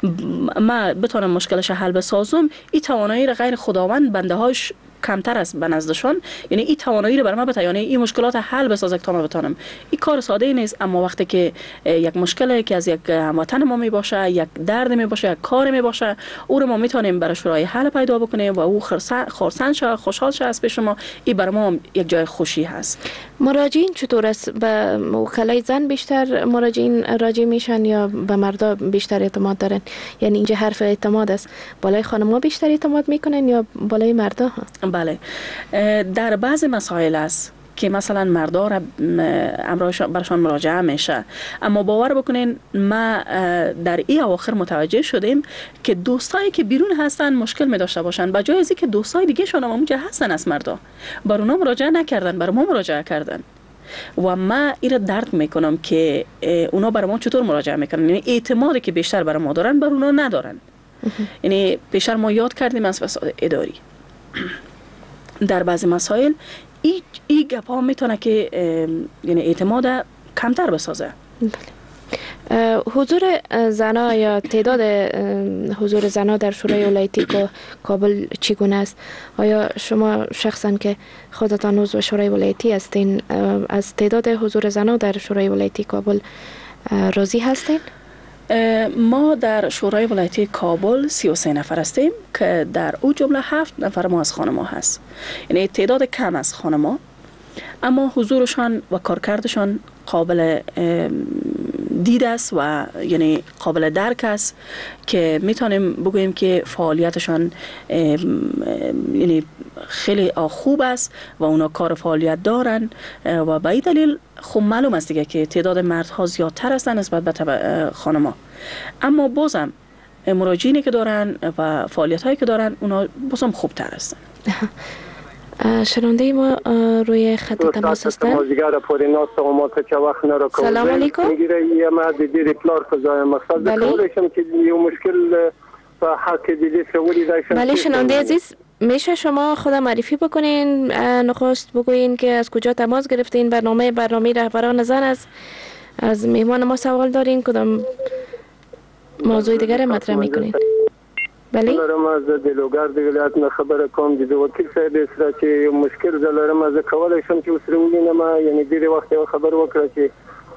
ما بتونم مشکلش حل بسازم، این توانایی را غیر خداوند بنده هاش کمتر است به نزدشان. یعنی این توانایی رو برای ما بده، یعنی این مشکلات حل بسازه تا ما بتونم. این کار ساده نیست، اما وقتی که یک مشکلی که از یک هموطن ما می باشه، یک درد می باشه، یک کار می باشه، او رو ما میتونیم برای راه حل پیدا بکنیم و او خرسند شه، خوشحال شه از پیش ما. این برای ما یک جای خوشی هست. مراجعین چطور است؟ به وکلای زن بیشتر مراجعین راجع میشن یا به مردا بیشتر اعتماد دارن؟ یعنی اینجا حرف اعتماد است، بالای خانم‌ها بیشتر اعتماد میکنن یا بالای مردا ها؟ بله، در بعض مسائل است که مثلا مردا را برشان مراجعه میشه، اما باور بکنین ما در این اواخر متوجه شدیم که دوستایی که بیرون هستن مشکل می داشته باشن، به جای از اینکه دوستای دیگه شون اونجا هستن از مردا بر اونا مراجعه نکردن، بر ما مراجعه کردن. و ما این درک میکنم که اونا بر ما چطور مراجعه میکنن، یعنی اعتمادی که بیشتر بر ما دارن بر اونا ندارن. یعنی بیشتر ما یاد کردیم از فساد اداری در بعضی مسائل این گپا میتونه که یعنی اعتماد کمتر بسازه. حضور زنا یا تعداد حضور زنا در شورای ولایتی کابل چگونه است؟ آیا شما شخصا که خودتان عضو شورای ولایتی هستین از تعداد حضور زنا در شورای ولایتی کابل راضی هستین؟ ما در شورای ولایتی کابل 33 نفر هستیم که در او جمله 7 نفر ما از خانم‌ها هست. یعنی تعداد کم از خانم‌ها، اما حضورشان و کارکردشان قابل دید است و یعنی قابل درک است که میتونیم بگوییم که فعالیتشان یعنی خیلی خوب است و اونا کار فعالیت دارن و به این دلیل خب معلوم است دیگه که تعداد مردها زیادتر هستن نسبت به خانم‌ها. اما بازم مراجعینی که دارن و فعالیت‌هایی که دارن اونا بازم خوبتر هستن. شنونده ما روی خط تماس هستن. سلام علیکم. بله شنونده عزیز، میشه شما خود معرفی بکنین، نخست بگوین که از کجا تماس گرفتین، برنامه رهبران زن از مهمان ما سوال دارین، کدام موضوع دیگر مطرح میکنین؟ بله دارم از دلوگرد ولایت نه خبر کوم د وکیل صاحب سره چې مشکل دلارم از کولای شم چې وسره وینم، یعنی ډېر وخت خبر وکړه چې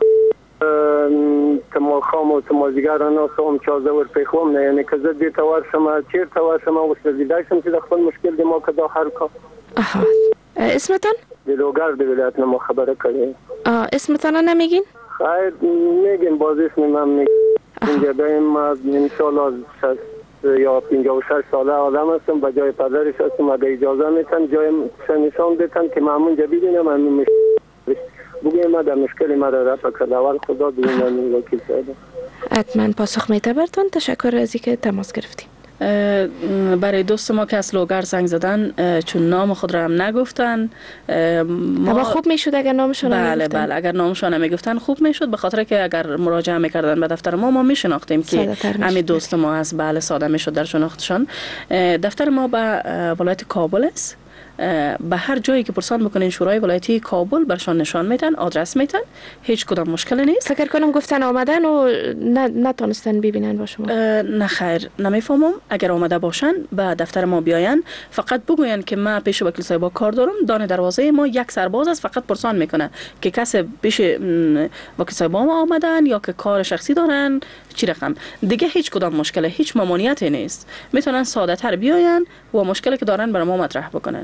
تما خام و تما دیگر را هم چازه ور پیخوام نه یعنی که زد بیتا ورشم چیر تا ورشم و سرزیدایشم که دخل مشکل دی ما که دا هر کا. اسمتان؟ دلوگر دی ولایت نما خبره کردیم. اسمتان رو نمیگین؟ خیر میگیم باز اسم من میگیم. اینجا دایم ما انشالله یا 56 ساله آدم هستم به جای پدرش هستم اگه اجازه میتن جای نشان دیتن که معمون جا ببینم همین مشکل بگویم ما در مشکل ما را رفع کرده اول خدا ببینم وکیل ساده حتما پاسخ میده برتون. تشکر از اینکه تماس گرفتیم. برای دوست ما که از لوگر زنگ زدن چون نام خود را هم نگفتن اما خوب میشد اگر نامشون بله بله اگر نامشون نمیگفتن خوب میشد به خاطر که اگر مراجعه میکردن به دفتر ما میشناختیم که همین دوست ما از بله ساده میشد در شناختشان. دفتر ما به ولایت کابل است. به هر جایی که پرسان بکنین شورای ولایتی کابل برشان نشان میدن آدرس میدن هیچ کدام مشکل نیست. فکر کنم گفتن آمدن و نتونستن ببینن با شما. نه خیر نمیفهمم. اگر آمده باشن به دفتر ما بیاین فقط بگوین که ما پیش وکیل صاحب کار دارم دانه دروازه ما یک سرباز است فقط پرسان میکنه که کسی پیش وکیل صاحب ما آمدن یا که کار شخصی دارن چی رقم دیگه هیچ کدام مشکل هیچ ممانعتی نیست. میتونن ساده تر بیاین و مشکلی که دارن برای ما مطرح بکنن.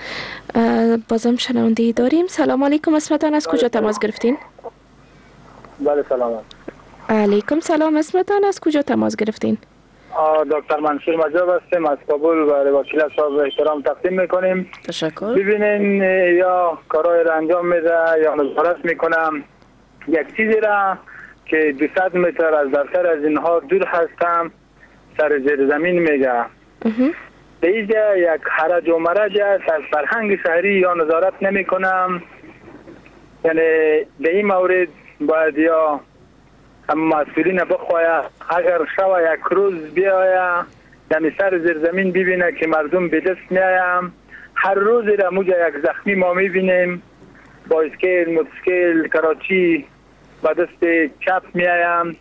بازم شنونده داریم. سلام علیکم. اسمتان از کجا تماس گرفتین؟ بله سلام علیکم سلام. اسمتان از کجا تماس گرفتین؟ دکتر منصور مجاب هستیم از کابل برای وکیل صاحب احترام تقدیم میکنیم. تشکر. ببینین یا کارهای را انجام میده یا نظارت میکنم یک چیزی را که 200 متر از دفتر از اینها دور هستم سر زیر زمین میگه به اینجا یک حرج و مرج است از فرهنگ شهری یا نظارت نمی کنم. یعنی به این مورد باید یا هم مسئولین بخواید اگر شوه یک روز بیاید یعنی سر زیر زمین ببینه که مردم به دست میایم هر روز را موجه یک زخمی ما میبینیم با اسکیل موتسکیل کراچی با دست چپ میایم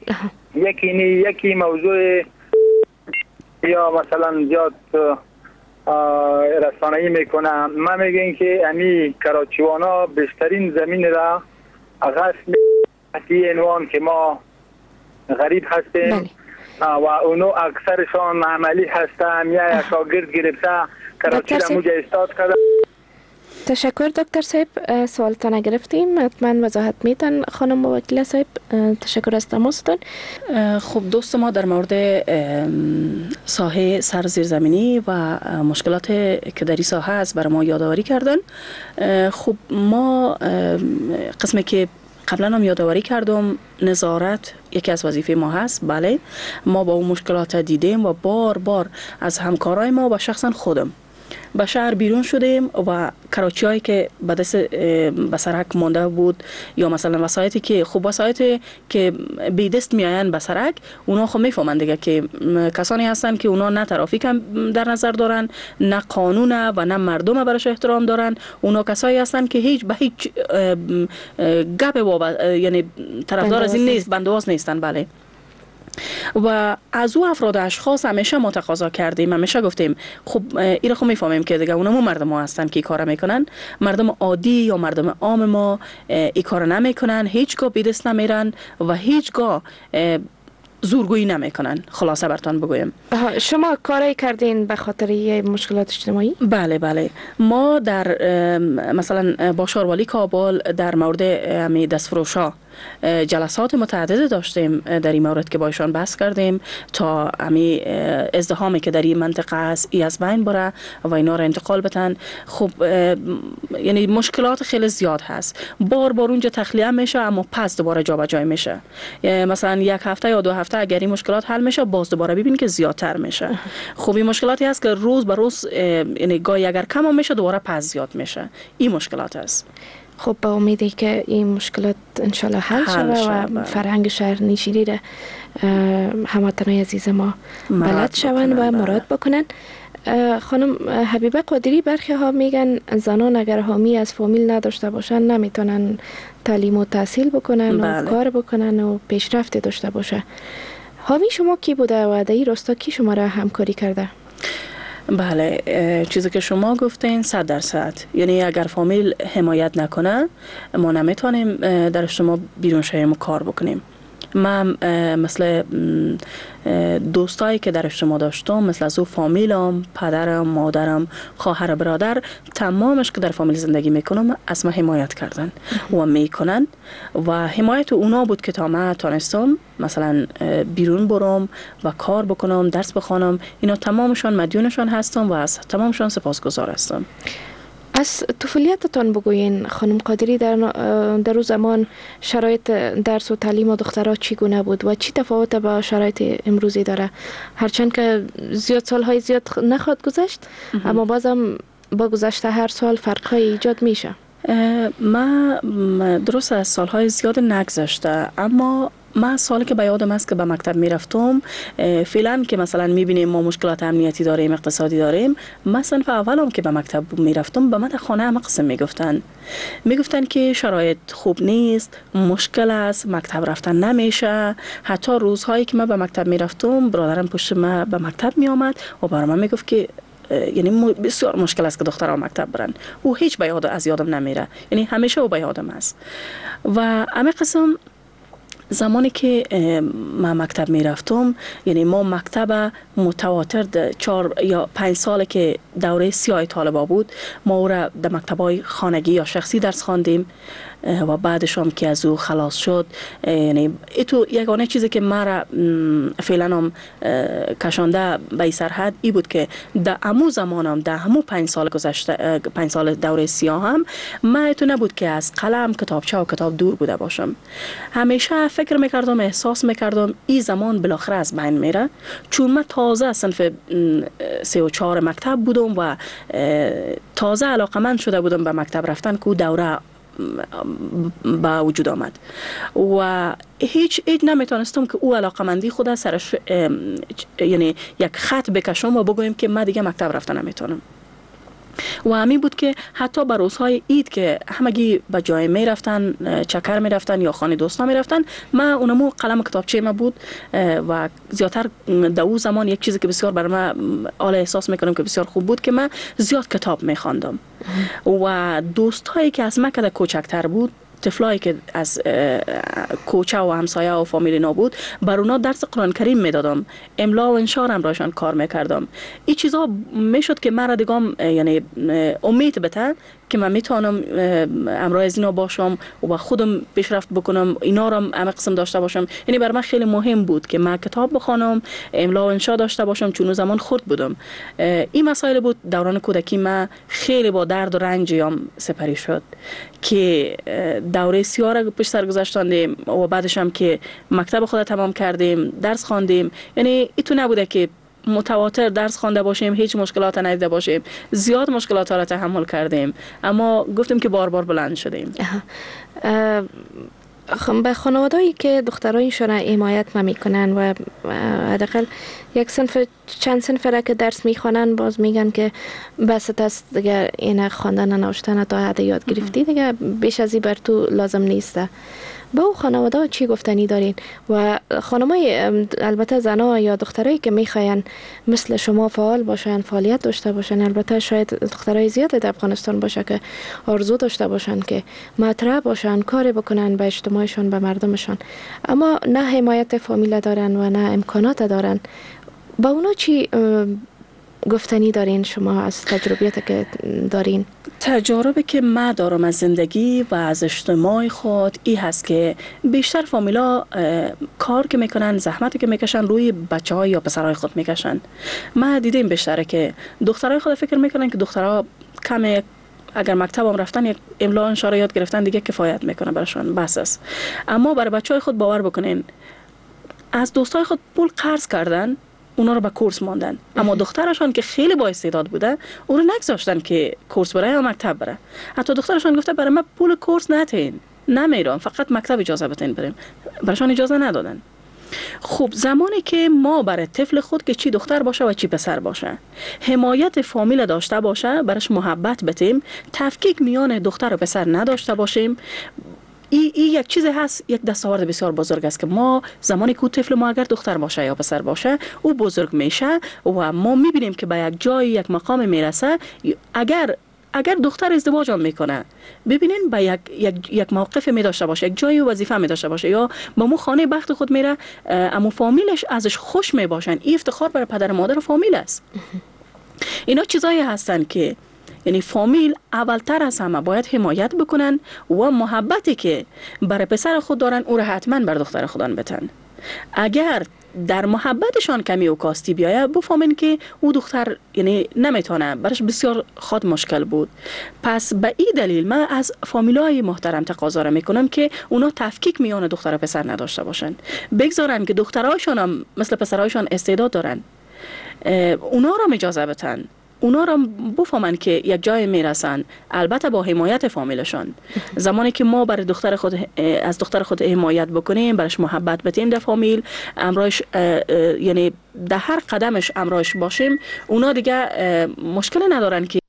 یکی موضوع یا مثلا زیاد رسانه‌ای میکنم. من میگم که امی کراچیوانا بیشترین زمین را غصب عنوان که ما غریب هستیم و اونو اکثرشان عملی هستن یا شاگرد گرفته کراچی را موجه استاد کرده. تشکر دکتر صاحب. سوالتان گرفتیم حتما وضاحت میتن خانم وکیل صاحب. تشکر از تماستون. خب دوست ما در مورد ساحه سر زیرزمینی و مشکلات که در این ساحه است برای ما یادآوری کردن. خب ما قسمی که قبلا هم یادآوری کردم نظارت یکی از وظیفه ما هست. بله ما با اون مشکلات دیدیم و بار بار از همکارای ما و شخصا خودم به شهر بیرون شدیم و کراچی هایی که به دست به سرک مانده بود یا مثلا وسایتی که خوب وسایتی که بی دست میآیند به سرک اونا خب میفهمند دیگه که کسانی هستن که اونا نه ترافیک در نظر دارن نه قانون و نه مردم برش احترام دارن. اونا کسایی هستن که هیچ به هیچ گپ یعنی طرفدار از این نیست بندواز نیستن. بله و از او افراد اشخاص همیشه ما تقاضا کردیم همیشه گفتیم خب این رو میفهمیم که دیگه اونم مردم ها هستن که این کار میکنن. مردم عادی یا مردم عام ما این کار نمیکنن هیچگاه بی دست نمیرن و هیچگاه زورگویی نمیکنن. خلاصه براتون بگویم شما کاری کردین به خاطر مشکلات اجتماعی؟ بله بله ما در مثلا با شاروالی کابل در مورد امی دستفروشا جلسات متعدد داشتیم در این مورد که با ایشان بحث کردیم تا امی ازدحامی که در این منطقه است ای از بین بره و اینا را انتقال بدن. خب یعنی مشکلات خیلی زیاد هست. بار بار اونجا تخلیه میشه اما پس دوباره جابجایی میشه. مثلا یک هفته یا 2 هفته اگر این مشکلات حل میشه باز دوباره ببین که زیادتر میشه. خب این مشکلاتی هست که روز به روز یعنی گاهی اگر کم میشه دوباره پس زیاد میشه. این مشکلات هست. خب با امیدی که این مشکلات انشالله حل شود و فرهنگ شهر نشینی را هموطنان عزیز ما بلد شوند و مراد بکنن. خانم حبیبه قادری برخی ها میگن زنان اگر حامی از فامیل نداشته باشن نمیتونن تعلیم و تحصیل بکنن و کار بکنن و پیشرفت داشته باشه. حامی شما کی بوده و در این راستا کی شما را همکاری کرده؟ بله، چیزی که شما گفتین 100%. یعنی اگر فامیل حمایت نکنه ما نمیتونیم در اجتماع بیرون شویم و کار بکنیم. من مثل دوستایی که در اجتماع داشتم، مثل از او فامیلم، پدرم، مادرم، خواهر، برادر، تمامش که در فامیل زندگی میکنم از ما حمایت کردن و میکنن و حمایت اونا بود که تا من تانستم مثلا بیرون برم و کار بکنم، درس بخوانم. اینا تمامشان مدیونشان هستم و از تمامشان سپاسگزار هستم. از طفولیتتان بگوین خانم قادری، در اون زمان شرایط درس و تعلیم و دخترها چگونه بود و چی تفاوت با شرایط امروزی داره؟ هرچند که سالهای زیاد نخواهد گذشت، اما بازم با گذشت هر سال فرق‌های ایجاد میشه. ما درست از سالهای زیاد نگذشته، اما من سالی که به یادم است که به مکتب میرفتم، فعلا که مثلا میبینیم ما مشکلات امنیتی داریم، اقتصادی داریم، من صنف اولم که به مکتب میرفتم به من در خانه همه قسم میگفتن که شرایط خوب نیست، مشکل است، مکتب رفتن نمیشه. حتی روزهایی که من به مکتب میرفتم برادرم پشت من به مکتب میآمد و برای من میگفت که یعنی بسیار مشکل است که دخترها مکتب برن. او هیچ از یادم نمیره، یعنی همیشه او به یادم است. و همه قسم زمانی که من مکتب می رفتم، یعنی ما مکتب متواتر 4 یا 5 سال که دوره سیاه طالبا بود، ما او را در مکتب‌های خانگی یا شخصی درس خواندیم و بعدش هم که از او خلاص شد. یعنی ایتو یگانه چیزی که مرا فعلا هم کشانده به سرحد ای بود که در امو زمانم، در همو 5 سال گذشته، 5 سال دوره سیاه هم، من ایتو نبود که از قلم، کتابچه و کتاب دور بوده باشم. همیشه فکر میکردم، احساس میکردم این زمان بالاخره از بین میره، چون من تازه صنف 3 و 4 مکتب بودم و تازه علاقمند شده بودم به مکتب رفتن که دوره با وجود آمد و هیچ نمیتونستم که او علاقمندی خود سرش یعنی یک خط بکشم و بگویم که من دیگه مکتب رفتن نمیتونم. و همین بود که حتی به روزهای عید که همگی به جای می رفتن، چکر می رفتن یا خانه دوستان می رفتن، من اونمو قلم کتابچه ما بود و زیادتر در اون زمان یک چیزی که بسیار برای من حالا احساس میکنم که بسیار خوب بود که من زیاد کتاب می خواندم و دوستایی که از من که کوچکتر بود، طفلایی که از کوچه و همسایه و فامیل نبود، بر اونا درس قرآن کریم میدادم، املا و انشارم راشان کار میکردم. این چیزا میشد که مرا دیگم یعنی امید بده که من میتونم امرای از اینا باشم و با خودم پیشرفت بکنم، اینا رو هم قسم داشته باشم. یعنی برای من خیلی مهم بود که من کتاب بخونم، املا و انشا داشته باشم، چون زمان خرد بودم. این مسائل بود دوران کودکی من خیلی با درد و رنجم سپری شد که دوره سیاه را پیش سر گذاشتیم و بعدش هم که مکتب خود تمام کردیم، درس خواندیم. یعنی ایتو نبوده که متواتر درس خوانده باشیم، هیچ مشکلات ندیده باشیم، زیاد مشکلات را تحمل کردیم، اما گفتیم که بار بلند شدیم. به خانوادهایی که دخترایشون حمایت نمیکنن و حداقل یک صنف چند صنف را که درس میخوانن باز میگن که بس است دیگه، این خواندن نوشتن تا حد یاد گرفتی دیگه، بیش از این بر تو لازم نیسته. با او خانواده ها چی گفتنی دارین؟ و خانمای البته زنها یا دخترایی که میخواین مثل شما فعال باشن، فعالیت داشته باشن، البته شاید دخترای زیاد در افغانستان باشه که آرزو داشته باشن که مطرح باشن، کاری بکنن به اجتماعشون، به مردمشون، اما نه حمایت فامیل دارن و نه امکانات دارن. با اونا چی گفتنی دارین شما از تجربیت که دارین؟ تجربه که من دارم از زندگی و از اجتماع خود ای هست که بیشتر فامیلا کار که میکنن، زحمتی که میکشن روی بچه های یا پسرهای خود میکشن. من دیدیم بیشتره که دخترای خود فکر میکنن که دخترها کم اگر مکتب هم رفتن یک املا انشاره یاد گرفتن دیگه کفایت میکنه براشون، بس است. اما برای بچه های خود باور بکنین، از دوستای خود پول قرض کردن، اونا رو به کورس ماندن، اما دخترشان که خیلی با استعداد بوده اون رو نگذاشتن که کورس بره یا مکتب بره. حتی دخترشان گفته برای من پول کورس ندین، نمیرم، فقط مکتب اجازه بدین بریم، براشان اجازه ندادن. خب زمانی که ما برای طفل خود که چی دختر باشه و چی پسر باشه حمایت فامیل داشته باشه، براش محبت بتیم، تفکیک میان دختر و پسر نداشته باشیم، این یک چیز هست، یک دستاورد بسیار بزرگ است که ما زمانی که طفل ما اگر دختر باشه یا پسر باشه او بزرگ میشه و ما میبینیم که به یک جای یک مقام میرسه. اگر دختر ازدواج هم میکنه ببینین به یک موقف می داشته باشه، یک جای وظیفه می داشته باشه یا با مو خانه بخت خود میره، اما فامیلش ازش خوش می باشن، این افتخار برای پدر و مادر و فامیل است. اینا چیزایی هستن که یعنی فامیل اولتر از همه باید حمایت بکنن و محبتی که برای پسر خود دارن او را حتما بر دختر خودان بتن. اگر در محبتشان کمی و کاستی بیایه بفهمین که او دختر یعنی نمیتونه، برش بسیار خود مشکل بود. پس به این دلیل من از فامیلای محترم تقاضا را میکنم که اونا تفکیک میان دختر و پسر نداشته باشن، بگذارن که دخترایشان هم مثل پسرایشان استعداد دارن، اونا را اجازه بدن، اونا را بفهمن که یک جای میرسن، البته با حمایت فامیلشان. زمانی که ما برای دختر خود از دختر خود حمایت بکنیم، برش محبت بدیم در فامیل، امرایش یعنی در هر قدمش امرایش باشیم، اونا دیگه مشکل ندارن که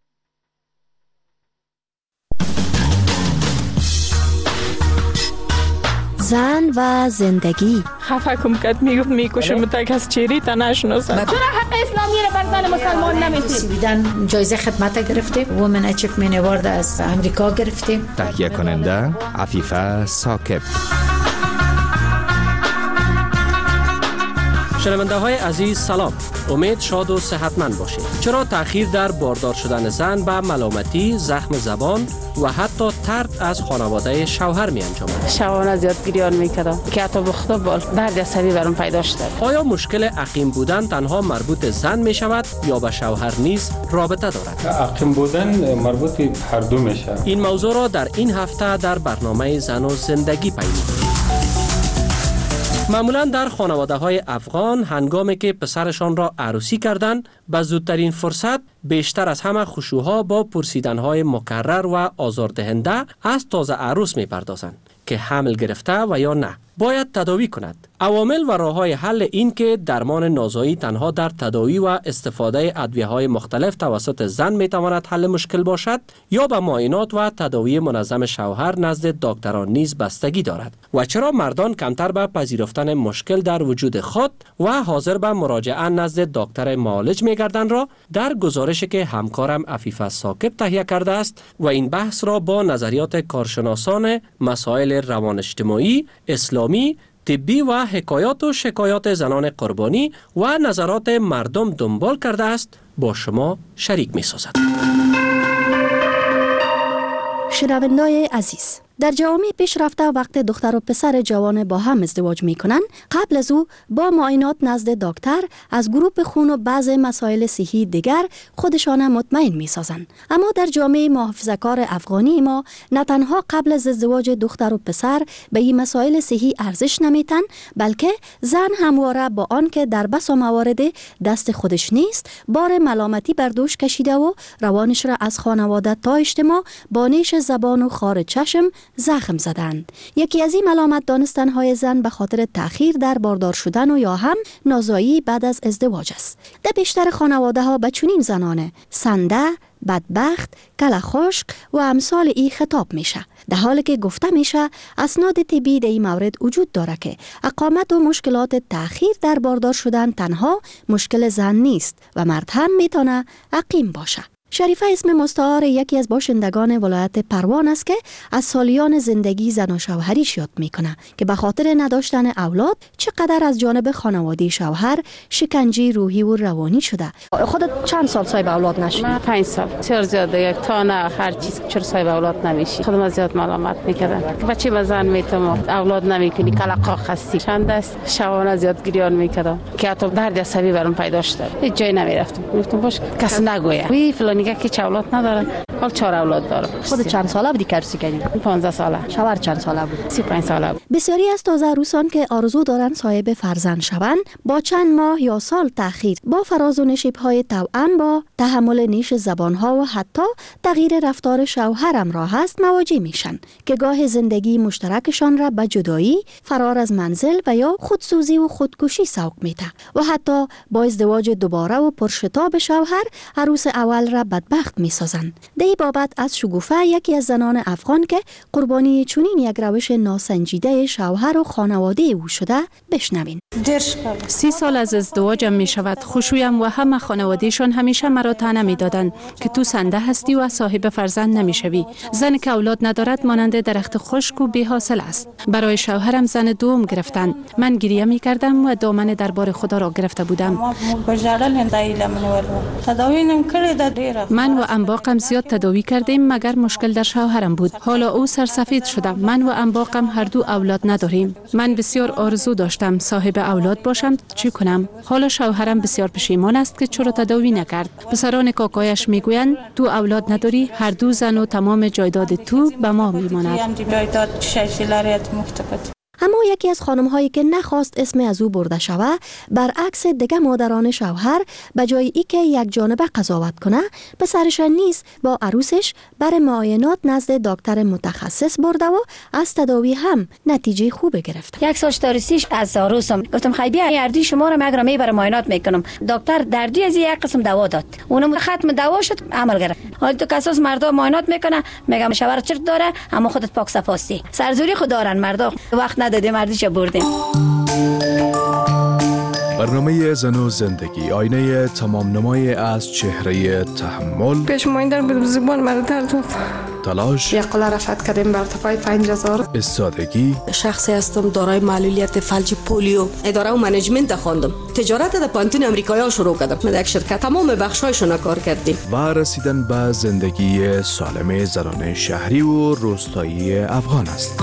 زن و زندگی. خفه کم کد میگفت میکشم تا کس چیری تا نشناسم. چرا حق اسلامی رو بر زن مسلمان نمیدید؟ سویدن جایزه خدمت گرفتیم، وومن اچیومنت اوارد از امریکا گرفتیم. تهیه کننده عفیفه ثاقب. شنونده های عزیز سلام، امید شاد و صحتمند باشید. چرا تأخیر در باردار شدن زن به ملامتی، زخم زبان و حتی طرد از خانواده شوهر می انجامد؟ شوانه زیاد گریان میکردم که حتی بخدا بال درد عصبی برام پیدا شد. آیا مشکل عقیم بودن تنها مربوط زن می شود یا به شوهر نیز رابطه دارد؟ عقیم بودن مربوط هر دو میشه. این موضوع را در این هفته در برنامه زن و زندگی پیگیری. معمولا در خانواده های افغان هنگامی که پسرشان را عروسی کردند، به زودترین فرصت بیشتر از همه خشوها با پرسیدن های مکرر و آزاردهنده از تازه عروس می پردازند که حمل گرفته و یا نه، باید تداوی کند. عوامل و راه‌های حل این که درمان نازایی تنها در تداوی و استفاده ادویه‌های مختلف توسط زن می‌تواند حل مشکل باشد یا به معاینات و تداوی منظم شوهر نزد دکتران نیز بستگی دارد و چرا مردان کمتر به پذیرفتن مشکل در وجود خود و حاضر به مراجعه نزد دکتر معالج می‌گردند را در گزارشی که همکارم عفیفه ثاقب تهیه کرده است و این بحث را با نظریات کارشناسان مسائل روان اجتماعی، اسلامی، طبی و حکایات و شکایات زنان قربانی و نظرات مردم دنبال کرده است با شما شریک می سازد. شنونده‌های عزیز، در جوامع پیشرفته وقت دختر و پسر جوان با هم ازدواج می کنند، قبل از او با معاینات نزد دکتر از گروپ خون و بعض مسائل صحی دیگر خودشان مطمئن می سازند. اما در جامعه محافظه‌کار افغانی ما نه تنها قبل از ازدواج دختر و پسر به این مسائل صحی ارزش نمیتن، بلکه زن همواره با آن که در بسا موارد دست خودش نیست، بار ملامتی بر دوش کشیده و روانش را از خانواده تا اجتماع با نیش زبان و خار چشم زخم زدند. یکی از این ملامت دانستن‌های زن به خاطر تأخیر در باردار شدن و یا هم نازایی بعد از ازدواج است. در بیشتر خانواده‌ها به چنین زنانه سنده، بدبخت، کله خشک و امثال ای خطاب میشه، در حالی که گفته میشه اسناد طبی در این مورد وجود داره که اقامت و مشکلات تأخیر در باردار شدن تنها مشکل زن نیست و مرد هم میتونه عقیم باشه. شریفه اسم مستعار یکی از باشندگان ولایت پروان است که از سالیان زندگی زن و شوهریش یاد میکنه که به خاطر نداشتن اولاد چقدر از جانب خانواده شوهر شکنجه روحی و روانی شده. خودت چند سال صاحب اولاد نشدی؟ من 5 سال. چرا زیاد یک تا نه هر چیز چرا صاحب اولاد نمیشی؟ خودم زیاد ملامت میکردن که بچه بزن میتم اولاد نمیکنی کلاقا خستی. چند است شوانه زیاد گریان میکردم که حتی درد عصبی برام پیدا شد. هیچ جای نمیرفتم. گفتم باش کس نگویه. وی فلانی که چه اولاد نداره، حال 4 اولاد داره. خود چند ساله بودی که عروسی کردی؟ 15 ساله. شوهر چند ساله بود؟ 35 ساله بود. بسیاری از تازه عروسان که آرزو دارن صاحب فرزند شوند، با چند ماه یا سال تأخیر با فراز و نشیب‌های توأم با تحمل نیش زبان‌ها و حتی تغییر رفتار شوهر همراه است مواجه میشن که گاه زندگی مشترکشان را به جدایی، فرار از منزل و یا خودسوزی و خودکشی سوق میده و حتی با ازدواج دوباره و پرشتاب شوهر عروس اول را بدبخت میسازند. در این ای بابت از شگوفه یکی از زنان افغان که قربانی چنین یک روش ناسنجیده شوهر و خانواده او شده بشنوین. 30 سال از ازدواجم می شود. خوشویم و همه خانوادهشان همیشه مرا طعنه می دادند که تو سنده هستی و صاحب فرزند نمی شوی. زن که اولاد ندارد مانند درخت خشک و بی حاصل است. برای شوهرم زن دوم گرفتند. من گریه می کردم و دامن دربار خدا را گرفته بودم. من و انباقم زیاد تداوی کردیم مگر مشکل در شوهرم بود. حالا او سرسفید شده. من و انباقم هر دو اولاد نداریم. من بسیار آرزو داشتم صاحب اولاد باشم. چی کنم؟ حالا شوهرم بسیار پشیمان است که چرا تداوی نکرد. پسران کاکایش میگویند تو اولاد نداری، هر دو زن و تمام جایداد تو به ما میماند. اما یکی از خانم هایی که نخواست اسم از او برده شود، برعکس دیگه مادران شوهر، به جای ای که یک جانبه قضاوت کنه، پسرش نیز با عروسش برای معاینات نزد دکتر متخصص برده و از تداوی هم نتیجه خوب گرفت. یک سال تاریسیش از عروسم گفتم خیلی اردی شما رو مگر میبره معاینات میکنم. دکتر دردی از یک قسم دوا داد. اونم ختم دوا شد، عمل گرفت. حالا تو کساس مردا معاینات میکنه، میگم شوهر چرت داره، اما خودت پاک صفاستی. سرزوری خود دارن مردا. وقت ندادیم مردیش بردیم. برنامه زن و زندگی، آینه تمام نمای از چهره تحمل. پیش مایندر به زبان مرا درد داد. تلاش. یک قله رفت کردیم به ارتفاع 5000. استادگی. شخصی هستم دارای معلولیت فلج پولیو. اداره و منیجمنت خواندم. تجارت در پانتون امریکایی شروع کردم. در یک شرکت تمام بخشایشون کار کردیم. و رسیدن به زندگی سالم زنان شهری و روستایی افغان است.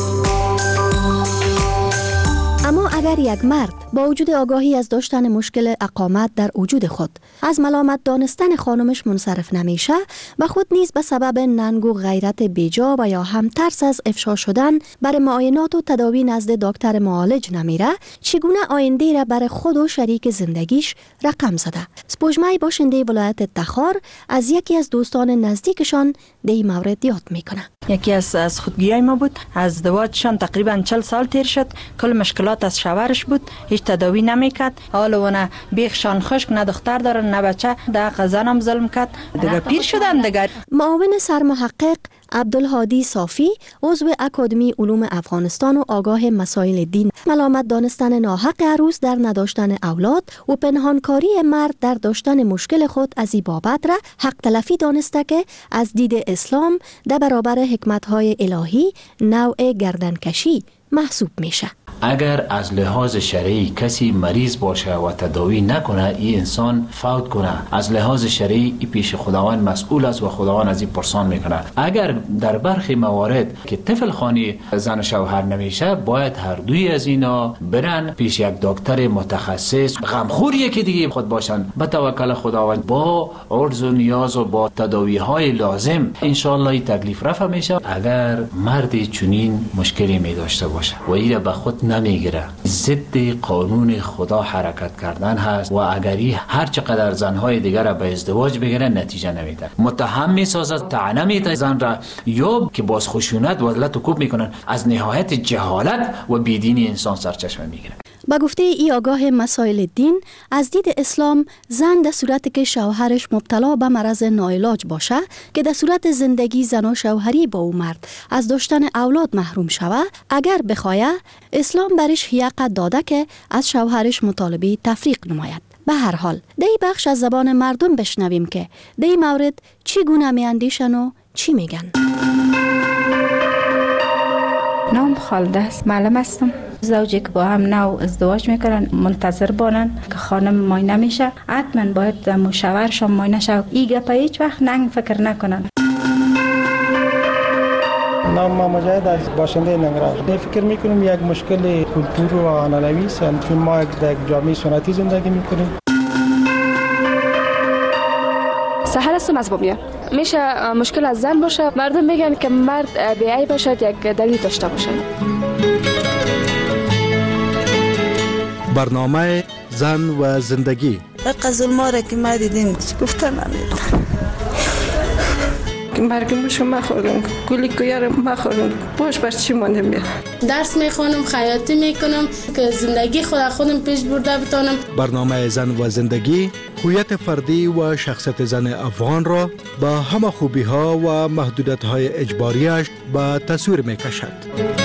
اما اگر یک مرد با وجود آگاهی از داشتن مشکل اقامت در وجود خود از ملامت دانستن خانمش منصرف نمیشه و خود نیز به سبب ننگ و غیرت بیجا و یا هم ترس از افشا شدن برای معاینات و تداوی نزد دکتر معالج نمیره، چگونه آینده را برای خود و شریک زندگیش رقم زده؟ سپوجمای باشنده ولایت تخار از یکی از دوستان نزدیکشان دی مورد یاد میکنه. یکی از خودگیای ما بود. از ازدواجشان تقریبا 40 سال تیر شد. کل مشکلات از شوهرش بود، هیچ تداوی نمیکرد. حالا نه بیخشان خشک، نه دختر داره نه بچه. در قزانم ظلم کرد دیگه، پیر شدن دیگه. معاون سرمحقق عبدالهادی صافی، عضو اکادمی علوم افغانستان و آگاه مسائل دین، ملامت دانستن ناحق عروس در نداشتن اولاد و پنهانکاری مرد در داشتن مشکل خود از این بابت را حق تلفی دانسته که از دید اسلام در برابر حکمت‌های الهی نوع گردنکشی محسوب میشه. اگر از لحاظ شرعی کسی مریض باشه و تداوی نکنه، این انسان فوت کنه، از لحاظ شرعی این پیش خداوند مسئول است و خداوند از این پرسان میکنه. اگر در برخی موارد که طفل خوانی زن و شوهر نمیشه، باید هر دوی از اینا برن پیش یک دکتر متخصص، غمخور یکی دیگه خود باشن، به توکل خداوند با عرض و نیاز و با تداوی های لازم ان شاء الله این تکلیف رفع میشه. اگر مردی چنین مشکلی می داشته باشه و این به خود نمیگیره، ضد قانون خدا حرکت کردن هست و اگری هر چقدر زنهای دیگر را به ازدواج بگیره نتیجه نمیده، متهم میسازد، طعنه میده زن را، یا که باز خشونت و لط و کوب میکنن. از نهایت جهالت و بیدینی انسان سرچشمه میگیره. با گفته ای آگاه مسائل دین، از دید اسلام زن در صورتی که شوهرش مبتلا به مرض ناعلاج باشه که در صورت زندگی زن و شوهری با او مرد از داشتن اولاد محروم شوه، اگر بخواه اسلام برش حق داده که از شوهرش مطالبه تفریق نماید. به هر حال دی بخش از زبان مردم بشنویم که دی مورد چی گونه می اندیشن و چی میگن. نام خالده است، معلم هستم. زوجی که با هم نو ازدواج میکنن منتظر بانن که خانم معاینه میشه، حتما باید مشاورشان معاینه شود. این گپا هیچ وقت ننگ فکر نکنن. نام ما مجاهد از باشنده ننگرهار. فکر میکنم یک مشکل کلتور و عنعنوی است، چون ما در جامعه سنتی زندگی میکنیم. سهر هستم از بامیان. میشه مشکل از زن باشه، مردم میگن که مرد بی‌عیب باشد، یک دلیل داشته باشه. برنامه زن و زندگی. ظلما را که ما دیدیم گفتن نمیدونم. مرگ مشو ما خوردم، گلی کویار ما خوردم، باش بر چی مانده میاد. درس میخونم، خیاطی میکنم که زندگی خودم پیش برده بتونم. برنامه زن و زندگی هویت فردی و شخصیت زن افغان را با همه خوبی‌ها و محدودیت‌های اجباریش به تصویر می‌کشد.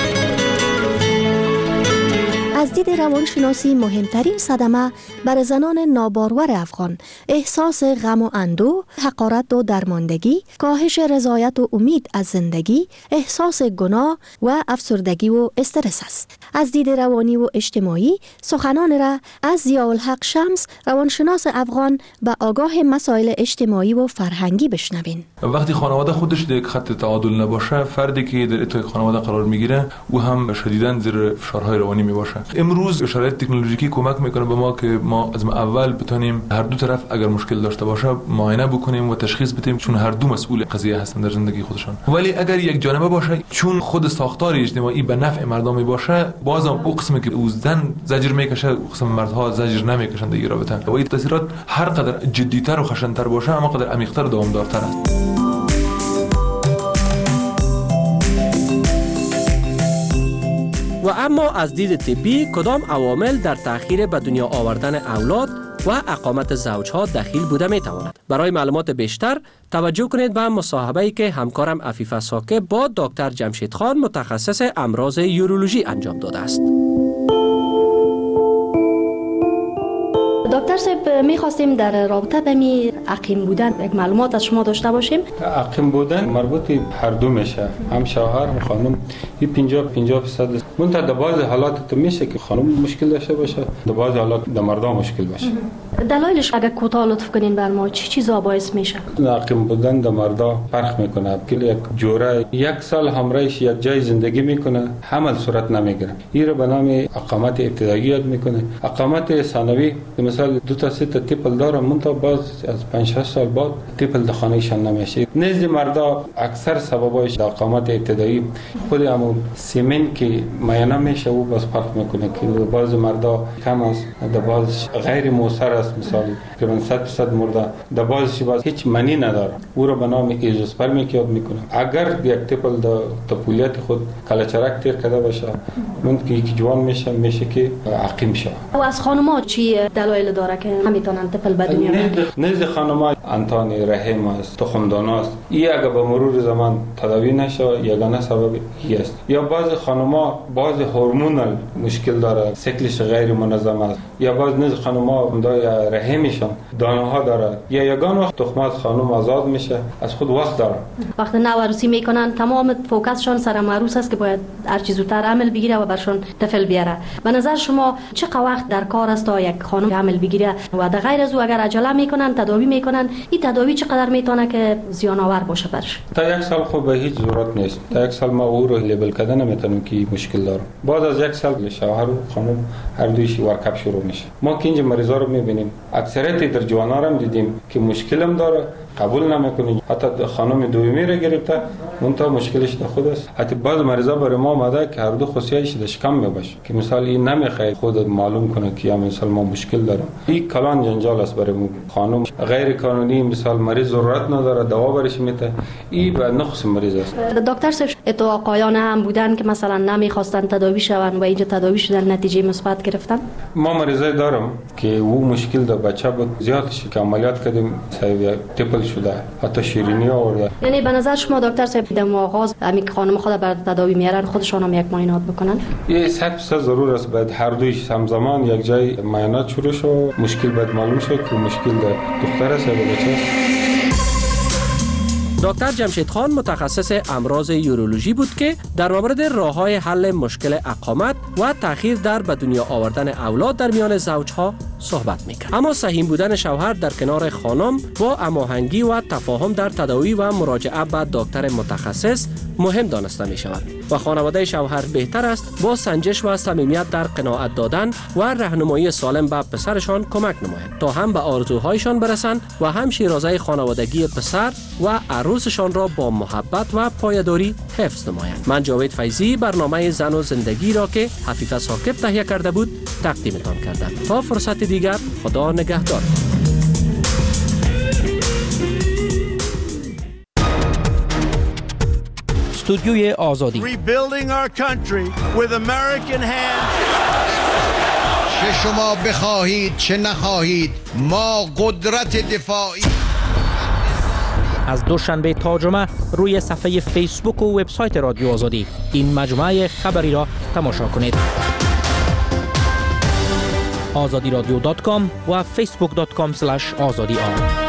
از دید روانشناسی مهمترین صدمه بر زنان نابارور افغان احساس غم و اندوه، حقارت و درماندگی، کاهش رضایت و امید از زندگی، احساس گناه و افسردگی و استرس است. از دید روانی و اجتماعی سخنان را از ضیاءالحق شمس، روانشناس افغان و آگاه مسائل اجتماعی و فرهنگی بشنوین. وقتی خانواده خودش در خط تعادل نباشه، فردی که در اتای خانواده قرار میگیره او هم شدیداً زیر فشارهای روانی میباشه. امروز شرایط تکنولوژیکی کمک میکنه به ما که ما از اول بتونیم هر دو طرف اگر مشکل داشته باشه معاینه بکنیم و تشخیص بدیم، چون هر دو مسئول قضیه هستن در زندگی خودشان. ولی اگر یک جانبه باشه، چون خود ساختار اجتماعی به نفع مردم باشه، بازم اون قسمی که او زن زجر میکشه، قسم مردها زجر نمیکشن در رابطه. و این تاثیرات هر قدر جدی‌تر و خشن‌تر باشه، اما قدر عمیق‌تر و دوامدارتر است. و اما از دید طبی کدام عوامل در تأخیر به دنیا آوردن اولاد و اقامت زوجها دخیل بوده می تواند؟ برای معلومات بیشتر توجه کنید به مصاحبه‌ای که همکارم عفیفه ساکه با دکتر جمشید خان متخصص امراض یورولوژی انجام داده است. دکتر صاحب، می‌خواستیم در رابطه به می عقیم بودن یک معلومات از شما داشته باشیم. عقیم بودن مربوط به هر دو میشه، هم شوهر هم خانم. این 50% است. منتها در بعض حالات تو میشه که خانم مشکل داشته باشه، در بعض حالات در مرد مشکل باشه. دلایلش اگه کوتاه لطف کنین بر ما، چه چیزا باعث میشه؟ عقیم بودن در مردا فرق میکنه. کلی یک جوره یک سال همراهش یک جای زندگی میکنه، حمل صورت نمیگیره. این رو به نام اقامت ابتدایی یاد میکنه. اقامت ثانوی مثلا 2 تا 3 تا تیپل داره، منتها باز از 5-6 سال بعد تیپل در خانه‌شان نمیشه. نزد مردا اکثر سببایش در اقامت ابتدایی خود همون سیمن که معاینه میشه و باز فرق میکنه که بعض مردا کم است، در بعض غیر موثر است. مثلا تقریبا 100% مرده، در بعضش باز هیچ معنی نداره. او را به نام ایزوسپرمی یاد میکنه. اگر یک تیپل در طفولیت خود کلچرک تیر کرده باشه، ممکن یکی جوان میشه که عقیم شه. و از خانم‌ها چی دلایل داره که نمیتونن طفل به دنیا بیارن؟ نزد خانم‌ها انتان رحم است، تخمدان است. این اگر به مرور زمان تداوی نشه، یگانه سبب است. یا بعض خانم‌ها بعض هورمونال مشکل داره، سیکلش غیر منظم است. یا بعض نزد خانم‌ها رحمشان دانه‌ها داره، یا یگان وقت تخم از خانم آزاد میشه، از خود وقت داره. وقتی نوعروسی میکنن تمام فوکسشون سر معروس است که باید هر چیز زودتر عمل بگیره و برشون طفل بیاره. به نظر شما چقدر وقت در کار است تا یک خانم عمل بگیره و در غیر از او اگر عجله میکنن تداوی میکنن، این تداوی چقدر میتونه که زیان آور باشه برش؟ تا 1 سال خب به هیچ ضرورت نیست. تا 1 سال ما او رو لیبل کردن نمیتونیم که مشکل داره. بعد از 1 سال شوهر و خانم هر دویش ورکاپ شروع میشه. ما که اینجا مریضا رو میبینیم، اکثریت در جوانا رو دیدیم که مشکلم داره، قبول نمیکنه. حتی خانم دومی رو گرفته، منتها مشکلش در خود است. حتی بعض مریضا برای ما اومده که هر دو خصوصیاتش در شکم میباشه، که مثلا این نمیخواد خود معلوم کنه که مثلا ما مشکل دارم. این کلان جنجال است برای خانم. غیر قانونی مثلا مریض ضرورت نداره، دوا برش میده. این به نقص مریض است. دکتر صاحب، تو آقایان هم بودن که مثلا نمیخواستن تداوی شون و اینجا تداوی شدن، نتیجه مثبت گرفتن؟ ما مریضای دارم که او مشکل در بچه بود، زیادش که عملیات کردیم صاحب تیپل شده، حتی شیرینی آورده. یعنی به نظر شما دکتر صاحب در آغاز همین خانم خود بر تداوی میارن، خودشون هم یک معاینات بکنن؟ یه 100% ضرور است. بعد هر دویش همزمان یک جای معاینات شروع شد، مشکل بعد معلوم شد که مشکل دختر است یا بچه است. دکتر جمشید خان متخصص امراض یورولوژی بود که در مورد راه‌های حل مشکل اقامت و تأخیر در به دنیا آوردن اولاد در میان زوجها صحبت میکرد. اما سهیم بودن شوهر در کنار خانم با هماهنگی و تفاهم در تداوی و مراجعه به دکتر متخصص مهم دانسته می شود و خانواده شوهر بهتر است با سنجش و صمیمیت در قناعت دادن و راهنمایی سالم به پسرشان کمک نمایند تا هم به آرزوهایشان برسند و هم شیرازه خانوادگی پسر و عروسشان را با محبت و پایداری حفظ نمایند. من جاوید فیضی برنامه زن و زندگی را که عفیفه ساکه تهیه کرده بود تقدیمتان کردم. تا فرصت دیگر، خدا نگهدار. استودیوی آزادی. Rebuilding our country with American hands. چه شما بخواهید چه نخواهید ما قدرت دفاعی. از دوشنبه تا جمعه روی صفحه فیسبوک و وبسایت رادیو آزادی این مجموعه خبری را تماشا کنید. azadiradyo.com و facebook.com/azadi